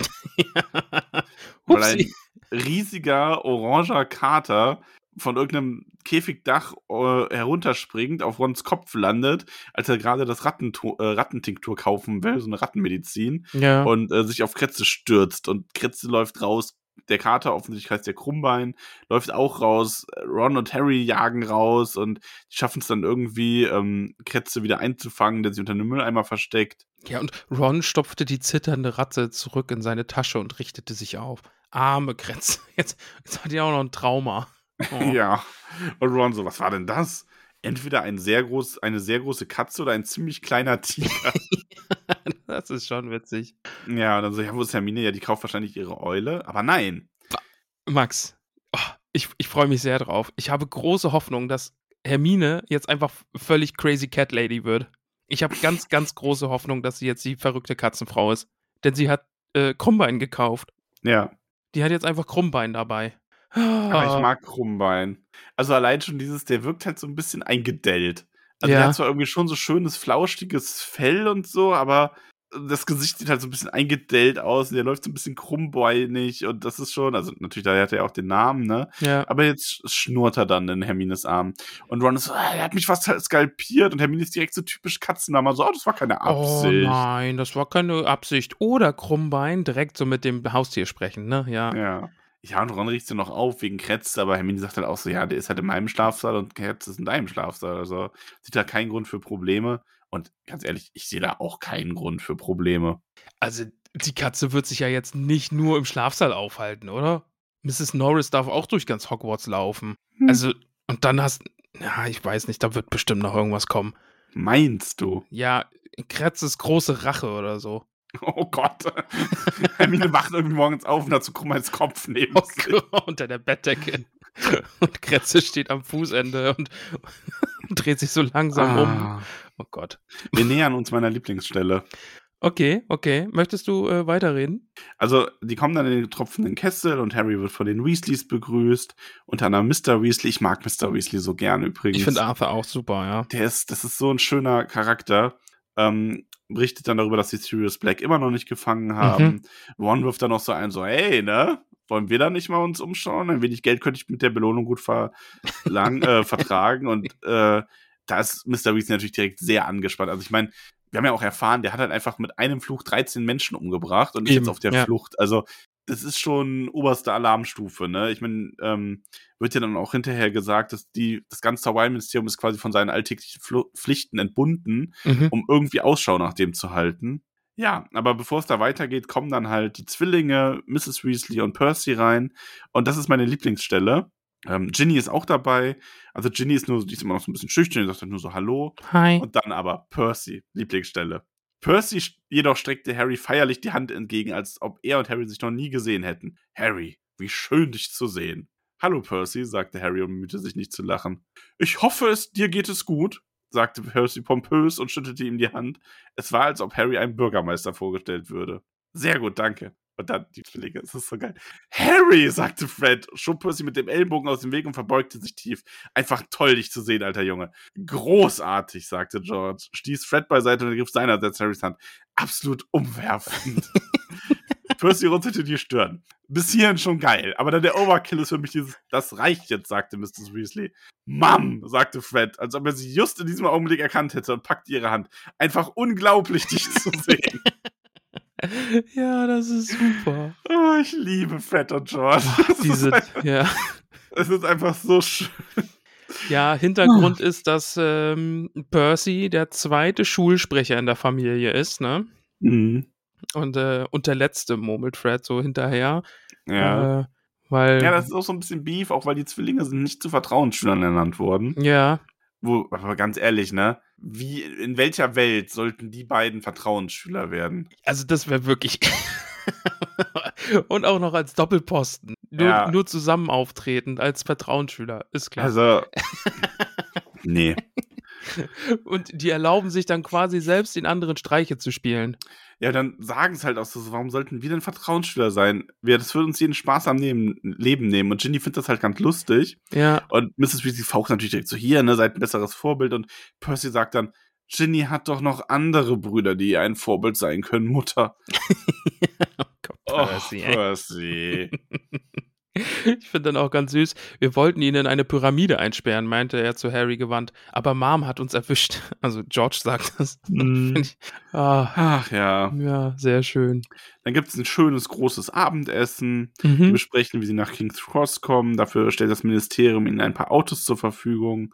Weil ein riesiger oranger Kater von irgendeinem Käfigdach herunterspringt, auf Rons Kopf landet, als er gerade das Rattentinktur kaufen will, so eine Rattenmedizin, und sich auf Kretze stürzt. Und Kretze läuft raus. Der Kater, offensichtlich heißt der Krummbein, läuft auch raus. Ron und Harry jagen raus und die schaffen es dann irgendwie, Kretze wieder einzufangen, der sich unter einem Mülleimer versteckt. Ja, und Ron stopfte die zitternde Ratte zurück in seine Tasche und richtete sich auf. Arme Kretze. Jetzt hat die auch noch ein Trauma. Oh. Ja. Und Ron so, was war denn das? Entweder eine sehr große Katze oder ein ziemlich kleiner Tiger. Das ist schon witzig. Ja, und dann so, ja, wo ist Hermine? Ja, die kauft wahrscheinlich ihre Eule. Aber nein. Max, ich freue mich sehr drauf. Ich habe große Hoffnung, dass Hermine jetzt einfach völlig crazy Cat Lady wird. Ich habe ganz, ganz große Hoffnung, dass sie jetzt die verrückte Katzenfrau ist. Denn sie hat Krummbein gekauft. Ja. Die hat jetzt einfach Krummbein dabei. Aber ich Ah, mag Krummbein. Also allein schon der wirkt halt so ein bisschen eingedellt. Also der hat ja. zwar irgendwie schon so schönes, flauschiges Fell und so, aber das Gesicht sieht halt so ein bisschen eingedellt aus. Der läuft so ein bisschen krummbeinig und das ist schon, also natürlich, da hat er auch den Namen, ne? Ja. Aber jetzt schnurrt er dann in Hermines Arm. Und Ron ist so, er hat mich fast skalpiert und Hermine ist direkt so typisch Katzenmama, so, das war keine Oh Absicht. nein, das war keine Absicht. Oder Krummbein direkt so mit dem Haustier sprechen, ne? Ja. Ja. Ja, und Ron riecht sie noch auf wegen Kretz, aber Hermine sagt halt auch so, ja, der ist halt in meinem Schlafsaal und Kretz ist in deinem Schlafsaal. Also sieht da keinen Grund für Probleme. Und ganz ehrlich, ich sehe da auch keinen Grund für Probleme. Also, die Katze wird sich ja jetzt nicht nur im Schlafsaal aufhalten, oder? Mrs. Norris darf auch durch ganz Hogwarts laufen. Also, und dann ja, ich weiß nicht, da wird bestimmt noch irgendwas kommen. Meinst du? Ja, Kretzes große Rache oder so. Oh Gott. Hermine wacht irgendwie morgens auf und hat so Krummbeins Kopf neben Oh sich. Gott, unter der Bettdecke. Und Kretze steht am Fußende und dreht sich so langsam um. Oh Gott. Wir nähern uns meiner Lieblingsstelle. Okay. Möchtest du weiterreden? Also, die kommen dann in den tropfenden Kessel und Harry wird von den Weasleys begrüßt. Unter anderem Mr. Weasley. Ich mag Mr. Weasley so gern übrigens. Ich finde Arthur auch super, ja. Das ist so ein schöner Charakter. Berichtet dann darüber, dass sie Sirius Black immer noch nicht gefangen haben. Ron wirft dann noch so ein, so, hey, ne? Wollen wir da nicht mal uns umschauen? Ein wenig Geld könnte ich mit der Belohnung gut vertragen. Und da ist Mr. Weasley natürlich direkt sehr angespannt. Also ich meine, wir haben ja auch erfahren, der hat halt einfach mit einem Fluch 13 Menschen umgebracht und ist Eben, jetzt auf der ja. Flucht. Also das ist schon oberste Alarmstufe, ne? Ich meine, wird ja dann auch hinterher gesagt, dass das ganze Zauberei-Ministerium ist quasi von seinen alltäglichen Pflichten entbunden, um irgendwie Ausschau nach dem zu halten. Ja, aber bevor es da weitergeht, kommen dann halt die Zwillinge, Mrs. Weasley und Percy rein. Und das ist meine Lieblingsstelle. Ginny ist auch dabei. Also Ginny die ist immer noch so ein bisschen schüchtern, die sagt dann nur so Hallo. Hi. Und dann aber Percy, Lieblingsstelle. Percy jedoch streckte Harry feierlich die Hand entgegen, als ob er und Harry sich noch nie gesehen hätten. Harry, wie schön, dich zu sehen. Hallo Percy, sagte Harry und bemühte sich nicht zu lachen. Ich hoffe, dir geht es gut, sagte Percy pompös und schüttelte ihm die Hand. Es war, als ob Harry einem Bürgermeister vorgestellt würde. Sehr gut, danke. Und dann die Zwillinge, das ist so geil. Harry, sagte Fred, schob Percy mit dem Ellenbogen aus dem Weg und verbeugte sich tief. Einfach toll, dich zu sehen, alter Junge. Großartig, sagte George, stieß Fred beiseite und ergriff seinerseits Harrys Hand. Absolut umwerfend. Percy runzelte die Stirn. Bis hierhin schon geil, aber dann der Overkill ist für mich das reicht jetzt, sagte Mrs. Weasley. Mom, sagte Fred, als ob er sie just in diesem Augenblick erkannt hätte und packte ihre Hand. Einfach unglaublich, dich zu sehen. Ja, das ist super. Oh, ich liebe Fred und George. Es ist einfach so schön. Ja, Hintergrund ist, dass Percy der zweite Schulsprecher in der Familie ist, ne? Mhm. Und der letzte murmelt Fred so hinterher. Ja. Weil. Ja, das ist auch so ein bisschen Beef, auch weil die Zwillinge sind nicht zu Vertrauensschülern ernannt worden. Ja. Aber ganz ehrlich, ne? In welcher Welt sollten die beiden Vertrauensschüler werden? Also das wäre wirklich. Und auch noch als Doppelposten. Nur zusammen auftretend als Vertrauensschüler, ist klar. Also. Nee. Und die erlauben sich dann quasi selbst den anderen Streiche zu spielen. Ja, dann sagen es halt auch so, warum sollten wir denn Vertrauensschüler sein? Das würde uns jeden Spaß am Leben nehmen. Und Ginny findet das halt ganz lustig. Ja. Und Mrs. Weasley faucht natürlich direkt so, hier, ne, seid ein besseres Vorbild. Und Percy sagt dann, Ginny hat doch noch andere Brüder, die ihr ein Vorbild sein können, Mutter. Oh Gott, Percy, Percy. Ich finde dann auch ganz süß, wir wollten ihn in eine Pyramide einsperren, meinte er zu Harry gewandt, aber Mom hat uns erwischt. Also George sagt das. Ach ja. Ja, sehr schön. Dann gibt es ein schönes, großes Abendessen. Die besprechen, wie sie nach King's Cross kommen. Dafür stellt das Ministerium ihnen ein paar Autos zur Verfügung.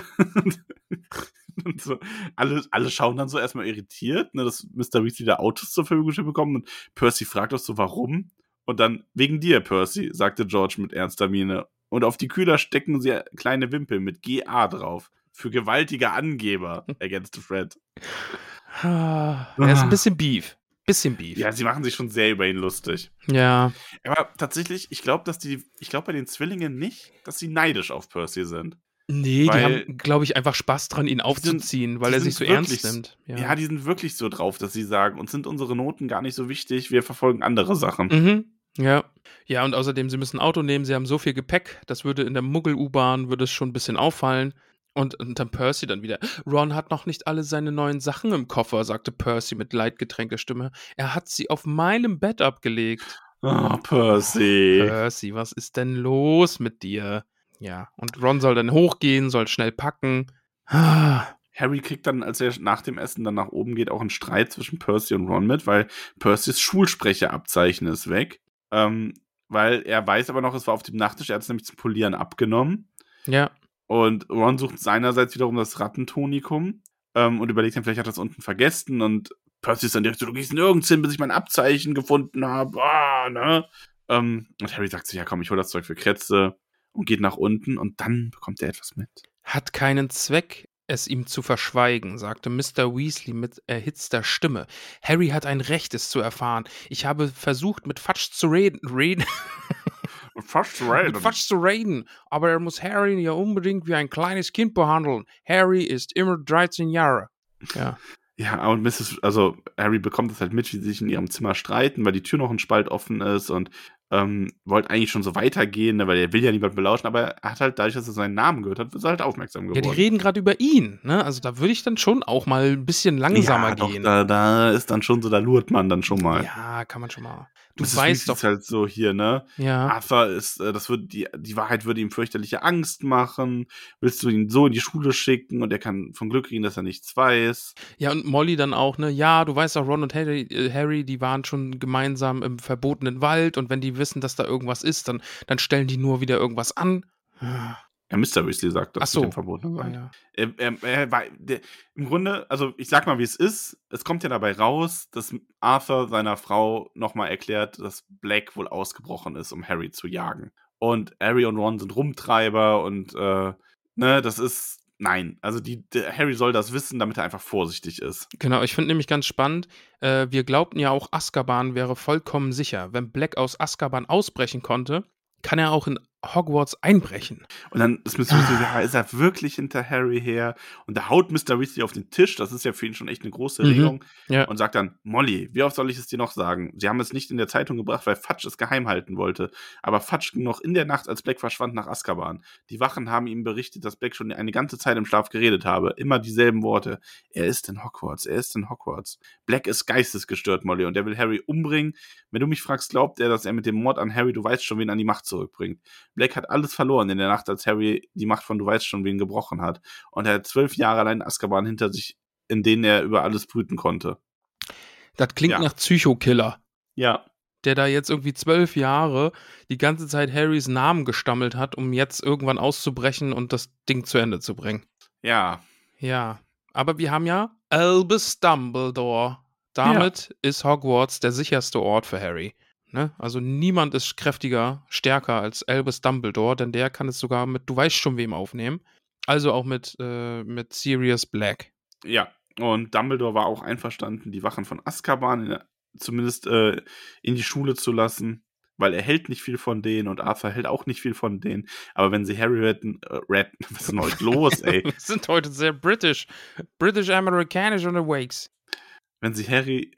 Und so, alle schauen dann so erstmal irritiert, ne, dass Mr. Weasley da Autos zur Verfügung gestellt bekommen. Und Percy fragt auch so, warum? Und dann, wegen dir, Percy, sagte George mit ernster Miene. Und auf die Kühler stecken sie kleine Wimpel mit GA drauf. Für gewaltige Angeber, ergänzte Fred. Er ist ein bisschen Beef. Ja, sie machen sich schon sehr über ihn lustig. Ja. Aber tatsächlich, ich glaube bei den Zwillingen nicht, dass sie neidisch auf Percy sind. Nee, die haben, glaube ich, einfach Spaß dran, ihn aufzuziehen, weil er sich so ernst nimmt. Ja, die sind wirklich so drauf, dass sie sagen, uns sind unsere Noten gar nicht so wichtig, wir verfolgen andere Sachen. Ja. Ja, und außerdem, sie müssen ein Auto nehmen, sie haben so viel Gepäck, das würde in der Muggel-U-Bahn würde es schon ein bisschen auffallen. Und dann Percy dann wieder: „Ron hat noch nicht alle seine neuen Sachen im Koffer“, sagte Percy mit leidgetränkter Stimme. „Er hat sie auf meinem Bett abgelegt.“ Oh, Oh, Percy. Percy, was ist denn los mit dir? Ja, und Ron soll dann hochgehen, soll schnell packen. Ah, Harry kriegt dann, als er nach dem Essen dann nach oben geht, auch einen Streit zwischen Percy und Ron mit, weil Percys Schulsprecherabzeichen ist weg. Weil er weiß aber noch, es war auf dem Nachttisch, er hat es nämlich zum Polieren abgenommen. ja. Und Ron sucht seinerseits wiederum das Rattentonikum und überlegt dann, vielleicht hat er es unten vergessen. Und Percy ist dann direkt so, du gehst nirgends hin, bis ich mein Abzeichen gefunden habe. Ne? Und Harry sagt sich, ja komm, ich hol das Zeug für Kretze und geht nach unten. Und dann bekommt er etwas mit. Hat keinen Zweck, es ihm zu verschweigen, sagte Mr. Weasley mit erhitzter Stimme. Harry hat ein Recht, es zu erfahren. Ich habe versucht, mit Fudge zu reden, Fast mit Fudge zu reden, aber er muss Harry ja unbedingt wie ein kleines Kind behandeln. Harry ist immer 13 Jahre. Ja. Ja, und Harry bekommt es halt mit, wie sie sich in ihrem Zimmer streiten, weil die Tür noch ein Spalt offen ist und wollte eigentlich schon so weitergehen, ne, weil er will ja niemand belauschen, aber er hat halt, dadurch, dass er seinen Namen gehört hat, ist er halt aufmerksam Ja, die geworden. reden gerade über ihn, ne? Also da würde ich dann schon auch mal ein bisschen langsamer Ja, doch, gehen. da ist dann schon so, da lurt man dann schon mal. Ja, kann man schon mal. Du Mrs. weißt Weasley doch. ist halt so hier, ne? Ja. Arthur ist, die Wahrheit würde ihm fürchterliche Angst machen. Willst du ihn so in die Schule schicken und er kann von Glück reden, dass er nichts weiß. Ja, und Molly dann auch, ne? Ja, du weißt auch, Ron und Harry, die waren schon gemeinsam im verbotenen Wald und wenn die wissen, dass da irgendwas ist, dann stellen die nur wieder irgendwas an. Ja, Mr. Weasley sagt das Ach so. mit dem verbotenen Wald. Ja. Im Grunde, also ich sag mal, wie es ist. Es kommt ja dabei raus, dass Arthur seiner Frau nochmal erklärt, dass Black wohl ausgebrochen ist, um Harry zu jagen. Und Harry und Ron sind Rumtreiber und das ist. Nein, also Harry soll das wissen, damit er einfach vorsichtig ist. Genau, ich finde nämlich ganz spannend, wir glaubten ja auch, Azkaban wäre vollkommen sicher. Wenn Black aus Azkaban ausbrechen konnte, kann er auch in Hogwarts einbrechen. Und dann ist Mr. Weasley, ja, ist er wirklich hinter Harry her? Und da haut Mr. Weasley auf den Tisch, das ist ja für ihn schon echt eine große Regung, Ja. und sagt dann, Molly, wie oft soll ich es dir noch sagen? Sie haben es nicht in der Zeitung gebracht, weil Fudge es geheim halten wollte. Aber Fudge ging noch in der Nacht, als Black verschwand, nach Azkaban. Die Wachen haben ihm berichtet, dass Black schon eine ganze Zeit im Schlaf geredet habe. Immer dieselben Worte. Er ist in Hogwarts, er ist in Hogwarts. Black ist geistesgestört, Molly, und er will Harry umbringen. Wenn du mich fragst, glaubt er, dass er mit dem Mord an Harry, du weißt schon, wen an die Macht zurückbringt. Black hat alles verloren in der Nacht, als Harry die Macht von du weißt schon wen gebrochen hat. Und er hat 12 Jahre allein Azkaban hinter sich, in denen er über alles brüten konnte. Das klingt nach Psychokiller. Ja. Der da jetzt irgendwie 12 Jahre die ganze Zeit Harrys Namen gestammelt hat, um jetzt irgendwann auszubrechen und das Ding zu Ende zu bringen. Ja. Ja, aber wir haben ja Albus Dumbledore. Damit ist Hogwarts der sicherste Ort für Harry. Ne? Also niemand ist kräftiger, stärker als Albus Dumbledore, denn der kann es sogar mit du weißt schon wem aufnehmen. Also auch mit Sirius Black. Ja, und Dumbledore war auch einverstanden, die Wachen von Azkaban zumindest in die Schule zu lassen, weil er hält nicht viel von denen und Arthur hält auch nicht viel von denen. Aber wenn sie Harry retten, was ist denn heute los, ey? Wir sind heute sehr britisch-amerikanisch unterwegs. Wenn sie Harry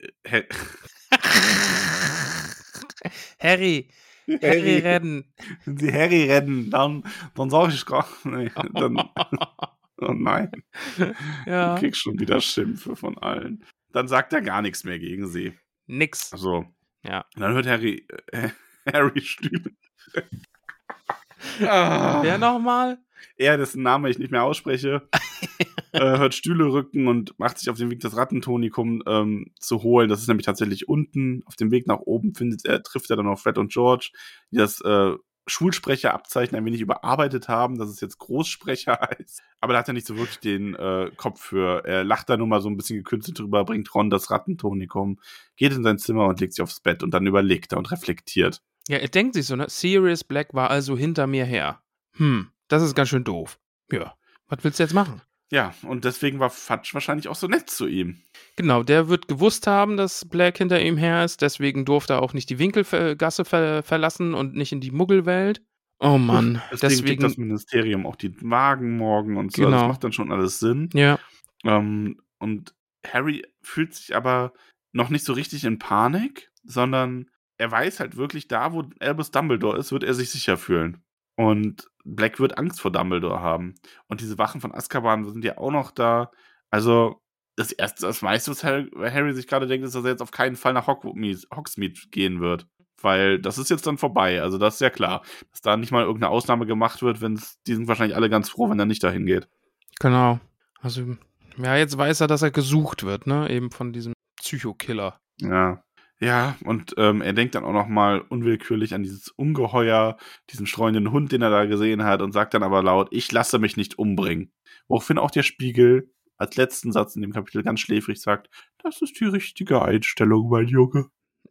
retten. Wenn sie Harry retten, dann sag ich gar nee, dann oh nein. Ja. Du kriegst schon wieder Schimpfe von allen. Dann sagt er gar nichts mehr gegen sie. Nix. Also, ja. Dann hört Harry Stühle. Wer nochmal? Er, dessen Name ich nicht mehr ausspreche, hört Stühle rücken und macht sich auf den Weg, das Rattentonikum zu holen. Das ist nämlich tatsächlich unten. Auf dem Weg nach oben trifft er dann auf Fred und George, die das Schulsprecherabzeichen ein wenig überarbeitet haben, dass es jetzt Großsprecher heißt. Aber da hat er nicht so wirklich den Kopf für. Er lacht da nur mal so ein bisschen gekünstelt drüber, bringt Ron das Rattentonikum, geht in sein Zimmer und legt sich aufs Bett und dann überlegt er und reflektiert. Ja, er denkt sich so, ne? Sirius Black war also hinter mir her. Das ist ganz schön doof. Ja, was willst du jetzt machen? Ja, und deswegen war Fudge wahrscheinlich auch so nett zu ihm. Genau, der wird gewusst haben, dass Black hinter ihm her ist, deswegen durfte er auch nicht die Winkelgasse verlassen und nicht in die Muggelwelt. Oh Mann. Deswegen kriegt das Ministerium auch die Wagen morgen und so. Genau. Das macht dann schon alles Sinn. Ja. Und Harry fühlt sich aber noch nicht so richtig in Panik, sondern er weiß halt wirklich, da wo Albus Dumbledore ist, wird er sich sicher fühlen. Und Black wird Angst vor Dumbledore haben. Und diese Wachen von Azkaban sind ja auch noch da. Also das meiste, was Harry sich gerade denkt, ist, dass er jetzt auf keinen Fall nach Hogsmeade gehen wird. Weil das ist jetzt dann vorbei. Also das ist ja klar, dass da nicht mal irgendeine Ausnahme gemacht wird, die sind wahrscheinlich alle ganz froh, wenn er nicht dahin geht. Genau. Also, ja, jetzt weiß er, dass er gesucht wird, ne? Eben von diesem Psychokiller. Ja. Ja, und er denkt dann auch noch mal unwillkürlich an dieses Ungeheuer, diesen streunenden Hund, den er da gesehen hat, und sagt dann aber laut, ich lasse mich nicht umbringen. Woraufhin auch der Spiegel als letzten Satz in dem Kapitel ganz schläfrig sagt, das ist die richtige Einstellung, mein Junge.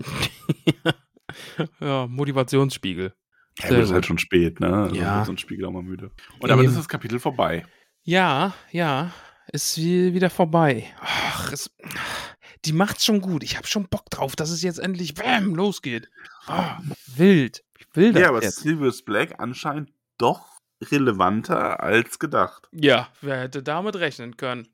Ja, Motivationsspiegel. Ja, gut, ist halt schon spät, ne? Also Ja. wird so ein Spiegel auch mal müde. Und damit ist das Kapitel vorbei. Ja, ist wieder vorbei. Ach, die macht's schon gut. Ich hab schon Bock drauf, dass es jetzt endlich losgeht. Wild. Ich will das Ja, aber jetzt. Sirius Black anscheinend doch relevanter als gedacht. Ja, wer hätte damit rechnen können?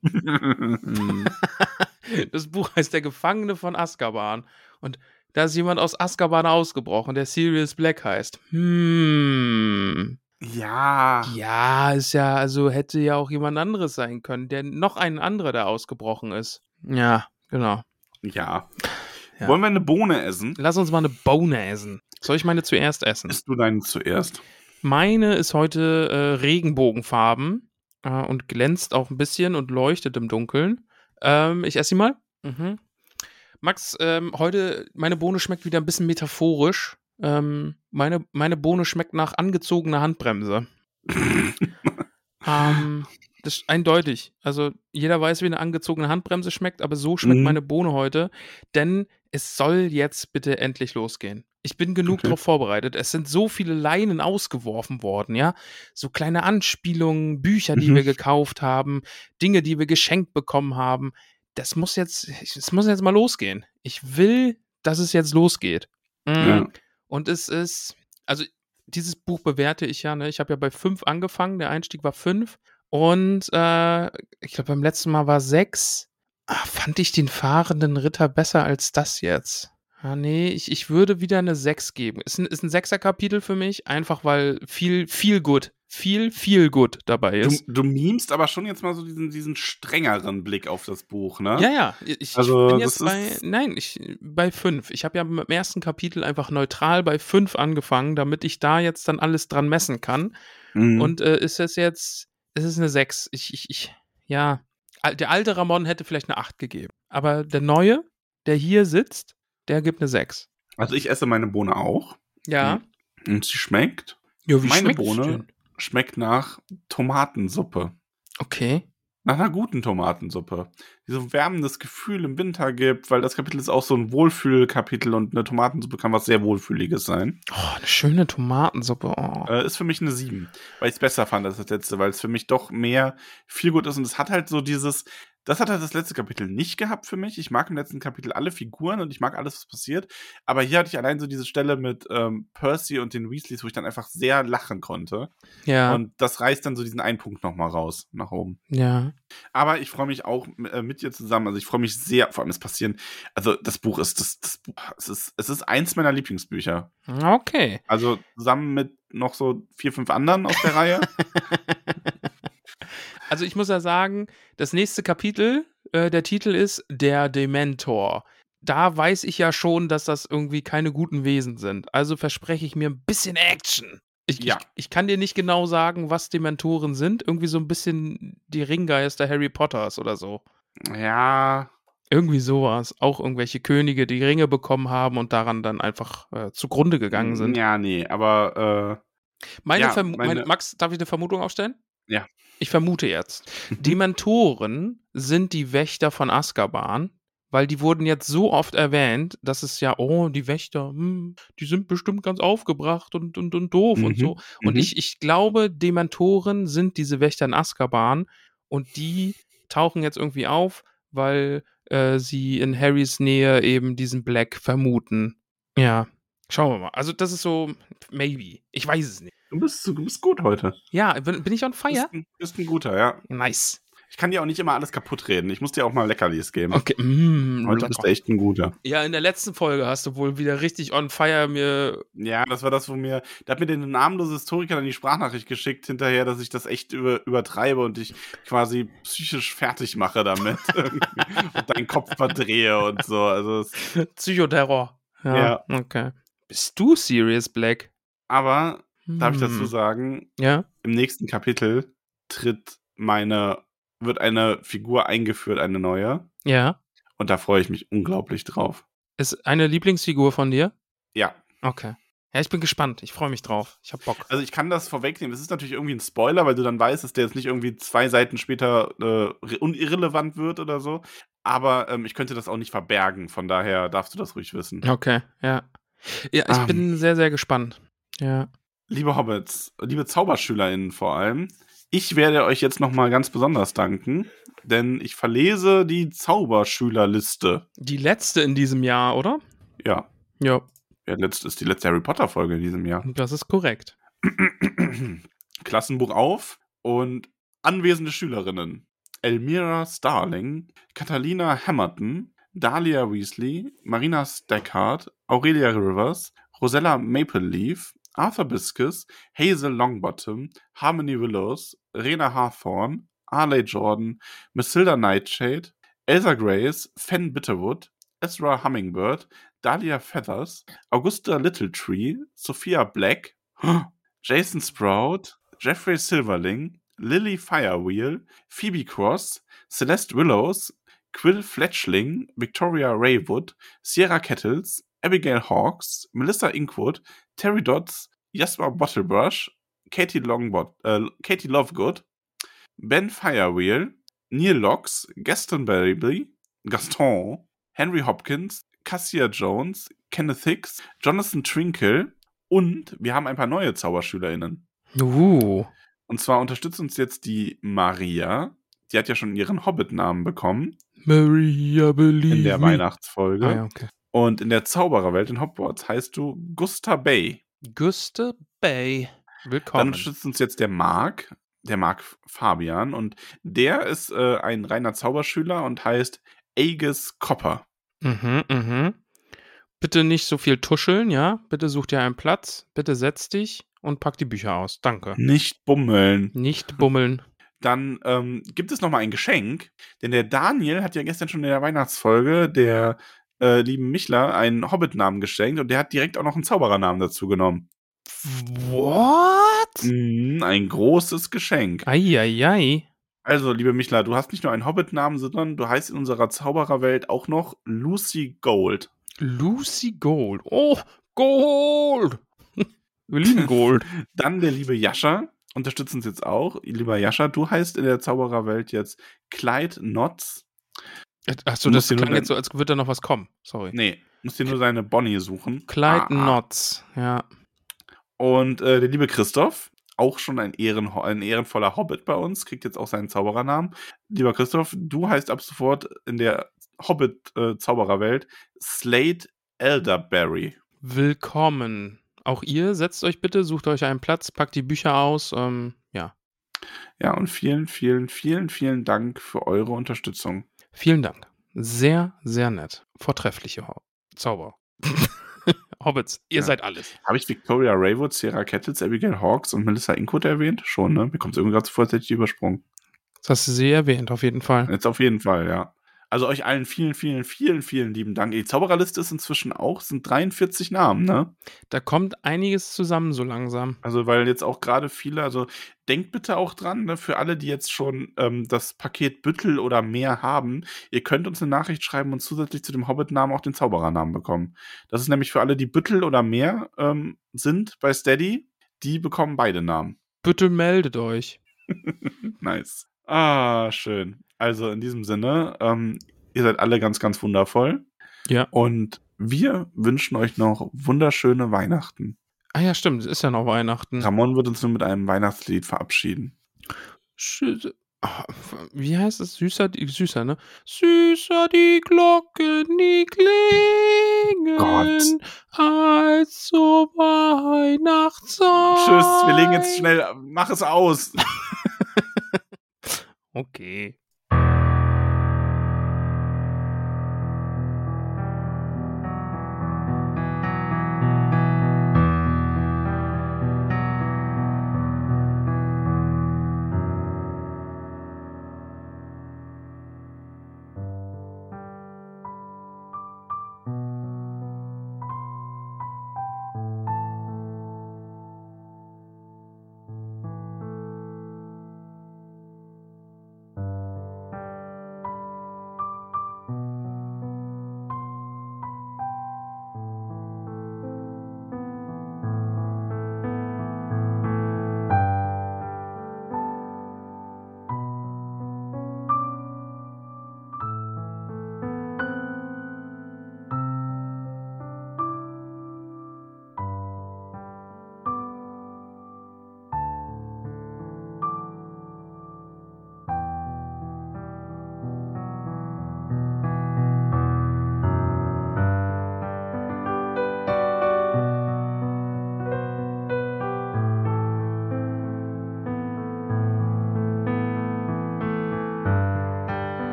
Das Buch heißt Der Gefangene von Azkaban. Und da ist jemand aus Azkaban ausgebrochen, der Sirius Black heißt. Ja. Ja, ist ja, also hätte ja auch jemand anderes sein können, der noch ein anderer, der ausgebrochen ist. Ja, genau. Ja. Ja. Wollen wir eine Bohne essen? Lass uns mal eine Bohne essen. Soll ich meine zuerst essen? Isst du deine zuerst? Meine ist heute Regenbogenfarben und glänzt auch ein bisschen und leuchtet im Dunkeln. Ich esse sie mal. Mhm. Max, heute, meine Bohne schmeckt wieder ein bisschen metaphorisch. Meine Bohne schmeckt nach angezogener Handbremse. Das ist eindeutig. Also jeder weiß, wie eine angezogene Handbremse schmeckt, aber so schmeckt meine Bohne heute, denn es soll jetzt bitte endlich losgehen. Ich bin genug darauf vorbereitet. Es sind so viele Leinen ausgeworfen worden, ja. So kleine Anspielungen, Bücher, die wir gekauft haben, Dinge, die wir geschenkt bekommen haben. Es muss jetzt mal losgehen. Ich will, dass es jetzt losgeht. Ja. Und es ist, also dieses Buch bewerte ich ja, ne? Ich habe ja bei 5 angefangen, der Einstieg war 5 und ich glaube beim letzten Mal war 6. Fand ich den fahrenden Ritter besser als das jetzt? Nee, ich würde wieder eine 6 geben. Ist ein 6er-Kapitel für mich, einfach weil viel gut dabei ist. Du memest aber schon jetzt mal so diesen strengeren Blick auf das Buch, ne? Ja, ich bin jetzt bei 5. Ich habe ja im ersten Kapitel einfach neutral bei 5 angefangen, damit ich da jetzt dann alles dran messen kann. Und ist es eine 6. Der alte Ramon hätte vielleicht eine 8 gegeben. Aber der neue, der hier sitzt, der gibt eine 6. Also ich esse meine Bohne auch. Ja. Und sie schmeckt. Ja, wie meine schmeckt Bohne denn? schmeckt nach Tomatensuppe. Okay. Nach einer guten Tomatensuppe. Die so ein wärmendes Gefühl im Winter gibt, weil das Kapitel ist auch so ein Wohlfühlkapitel und eine Tomatensuppe kann was sehr Wohlfühliges sein. Oh, eine schöne Tomatensuppe. Oh. Ist für mich eine 7, weil ich es besser fand als das letzte, weil es für mich doch mehr viel gut ist und es hat halt so das hat halt das letzte Kapitel nicht gehabt für mich. Ich mag im letzten Kapitel alle Figuren und ich mag alles, was passiert. Aber hier hatte ich allein so diese Stelle mit Percy und den Weasleys, wo ich dann einfach sehr lachen konnte. Ja. Und das reißt dann so diesen einen Punkt nochmal raus, nach oben. Ja. Aber ich freue mich auch mit dir zusammen. Also ich freue mich sehr, vor allem es passieren. Also das Buch ist, es ist eins meiner Lieblingsbücher. Okay. Also zusammen mit noch so 4, 5 anderen aus der Reihe. Also ich muss ja sagen, das nächste Kapitel, der Titel ist Der Dementor. Da weiß ich ja schon, dass das irgendwie keine guten Wesen sind. Also verspreche ich mir ein bisschen Action. Ich kann dir nicht genau sagen, was Dementoren sind. Irgendwie so ein bisschen die Ringgeister Harry Potters oder so. Ja. Irgendwie sowas. Auch irgendwelche Könige, die Ringe bekommen haben und daran dann einfach zugrunde gegangen sind. Ja, nee, aber Max, darf ich eine Vermutung aufstellen? Ja. Ich vermute jetzt. Dementoren sind die Wächter von Azkaban, weil die wurden jetzt so oft erwähnt, dass es ja, die Wächter, die sind bestimmt ganz aufgebracht und doof und so. Und ich glaube, Dementoren sind diese Wächter in Azkaban und die tauchen jetzt irgendwie auf, weil sie in Harrys Nähe eben diesen Black vermuten. Ja, schauen wir mal. Also das ist so, maybe. Ich weiß es nicht. Du bist gut heute. Ja, bin ich on fire? Bist ein guter, ja. Nice. Ich kann dir auch nicht immer alles kaputt reden. Ich muss dir auch mal Leckerlis geben. Okay, Heute bist du echt ein guter. Ja, in der letzten Folge hast du wohl wieder richtig on fire mir... Ja, das war das, der hat mir den namenlosen Historiker dann die Sprachnachricht geschickt hinterher, dass ich das echt übertreibe und dich quasi psychisch fertig mache damit. Und deinen Kopf verdrehe und so. Also Psychoterror. Ja. Okay. Bist du Sirius Black? Aber, darf ich dazu sagen, Ja? im nächsten Kapitel wird eine Figur eingeführt, eine neue. Ja. Und da freue ich mich unglaublich drauf. Ist eine Lieblingsfigur von dir? Ja. Okay. Ja, ich bin gespannt. Ich freue mich drauf. Ich hab Bock. Also ich kann das vorwegnehmen. Es ist natürlich irgendwie ein Spoiler, weil du dann weißt, dass der jetzt nicht irgendwie 2 Seiten später irrelevant wird oder so. Aber ich könnte das auch nicht verbergen. Von daher darfst du das ruhig wissen. Okay, ja. Ja, ich bin sehr, sehr gespannt. Ja. Liebe Hobbits, liebe ZauberschülerInnen vor allem, ich werde euch jetzt nochmal ganz besonders danken, denn ich verlese die Zauberschülerliste. Die letzte in diesem Jahr, oder? Ja. Ja. Ist die letzte Harry Potter-Folge in diesem Jahr. Das ist korrekt. Klassenbuch auf und anwesende Schülerinnen. Elmira Starling, Catalina Hammerton, Dahlia Weasley, Marina Stackard, Aurelia Rivers, Rosella Mapleleaf, Arthur Biscus, Hazel Longbottom, Harmony Willows, Rena Hawthorne, Arley Jordan, Matilda Nightshade, Elsa Grace, Fen Bitterwood, Ezra Hummingbird, Dahlia Feathers, Augusta Littletree, Sophia Black, Jason Sprout, Jeffrey Silverling, Lily Firewheel, Phoebe Cross, Celeste Willows, Quill Fletchling, Victoria Raywood, Sierra Kettles, Abigail Hawkes, Melissa Inkwood, Terry Dodds, Jasper Bottlebrush, Katie Lovegood, Ben Firewheel, Neil Locks, Gaston Barreby, Henry Hopkins, Cassia Jones, Kenneth Hicks, Jonathan Trinkle und wir haben ein paar neue ZauberschülerInnen. Und zwar unterstützt uns jetzt die Maria. Die hat ja schon ihren Hobbit-Namen bekommen. Maria Believe in der Weihnachtsfolge. Ah, ja, okay. Und in der Zaubererwelt in Hogwarts heißt du Gusta Bay. Gusta Bay. Willkommen. Dann unterstützt uns jetzt der Marc Fabian. Und der ist ein reiner Zauberschüler und heißt Aegis Copper. Bitte nicht so viel tuscheln, ja? Bitte such dir einen Platz. Bitte setz dich und pack die Bücher aus. Danke. Nicht bummeln. Nicht bummeln. Dann gibt es nochmal ein Geschenk, denn der Daniel hat ja gestern schon in der Weihnachtsfolge der lieben Michler einen Hobbit-Namen geschenkt und der hat direkt auch noch einen Zauberernamen dazu genommen. What? Ein großes Geschenk. Eieiei. Also, liebe Michler, du hast nicht nur einen Hobbit-Namen, sondern du heißt in unserer Zaubererwelt auch noch Lucy Gold. Lucy Gold. Oh, Gold. Wir lieben Gold. Dann der liebe Jascha. Unterstützen uns jetzt auch. Lieber Jascha, du heißt in der Zaubererwelt jetzt Clyde Knotts. Achso, das klang jetzt so, als würde da noch was kommen. Sorry. Nee, musst dir nur seine Bonnie suchen. Clyde Knotts, ja. Und der liebe Christoph, auch schon ein ehrenvoller Hobbit bei uns, kriegt jetzt auch seinen Zauberernamen. Lieber Christoph, du heißt ab sofort in der Hobbit-Zaubererwelt Slade Elderberry. Willkommen. Auch ihr setzt euch bitte, sucht euch einen Platz, packt die Bücher aus, ja. Ja, und vielen, vielen, vielen, vielen Dank für eure Unterstützung. Vielen Dank. Sehr, sehr nett. Vortreffliche Zauber. Hobbits, ihr seid alles. Habe ich Victoria Raywood, Sierra Kettles, Abigail Hawkes und Melissa Inkwood erwähnt? Schon, ne? Mir kommt es irgendwie gerade so vor, als hätte ich die übersprungen. Das hast du sie erwähnt, auf jeden Fall. Jetzt auf jeden Fall, ja. Also euch allen vielen, vielen, vielen, vielen lieben Dank. Die Zaubererliste ist inzwischen sind 43 Namen, ne? Da kommt einiges zusammen so langsam. Also weil jetzt auch gerade viele, also denkt bitte auch dran, ne, für alle, die jetzt schon das Paket Büttel oder mehr haben, ihr könnt uns eine Nachricht schreiben und zusätzlich zu dem Hobbit-Namen auch den Zauberernamen bekommen. Das ist nämlich für alle, die Büttel oder mehr sind bei Steady, die bekommen beide Namen. Bitte meldet euch. Nice. Ah, schön. Also in diesem Sinne, ihr seid alle ganz, ganz wundervoll. Ja. Und wir wünschen euch noch wunderschöne Weihnachten. Ah ja, stimmt, es ist ja noch Weihnachten. Ramon wird uns nun mit einem Weihnachtslied verabschieden. Wie heißt es? Süßer, ne? Süßer die Glocken, die klingen als zur Weihnachtszeit. Tschüss, wir legen jetzt schnell, mach es aus. Okay.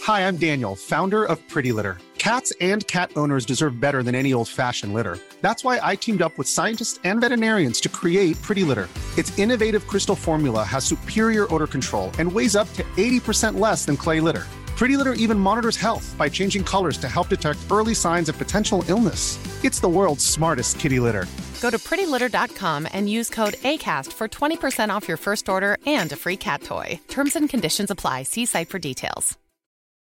Hi, I'm Daniel, founder of Pretty Litter. Cats and cat owners deserve better than any old-fashioned litter. That's why I teamed up with scientists and veterinarians to create Pretty Litter. Its innovative crystal formula has superior odor control and weighs up to 80% less than clay litter. Pretty Litter even monitors health by changing colors to help detect early signs of potential illness. It's the world's smartest kitty litter. Go to prettylitter.com and use code ACAST for 20% off your first order and a free cat toy. Terms and conditions apply. See site for details.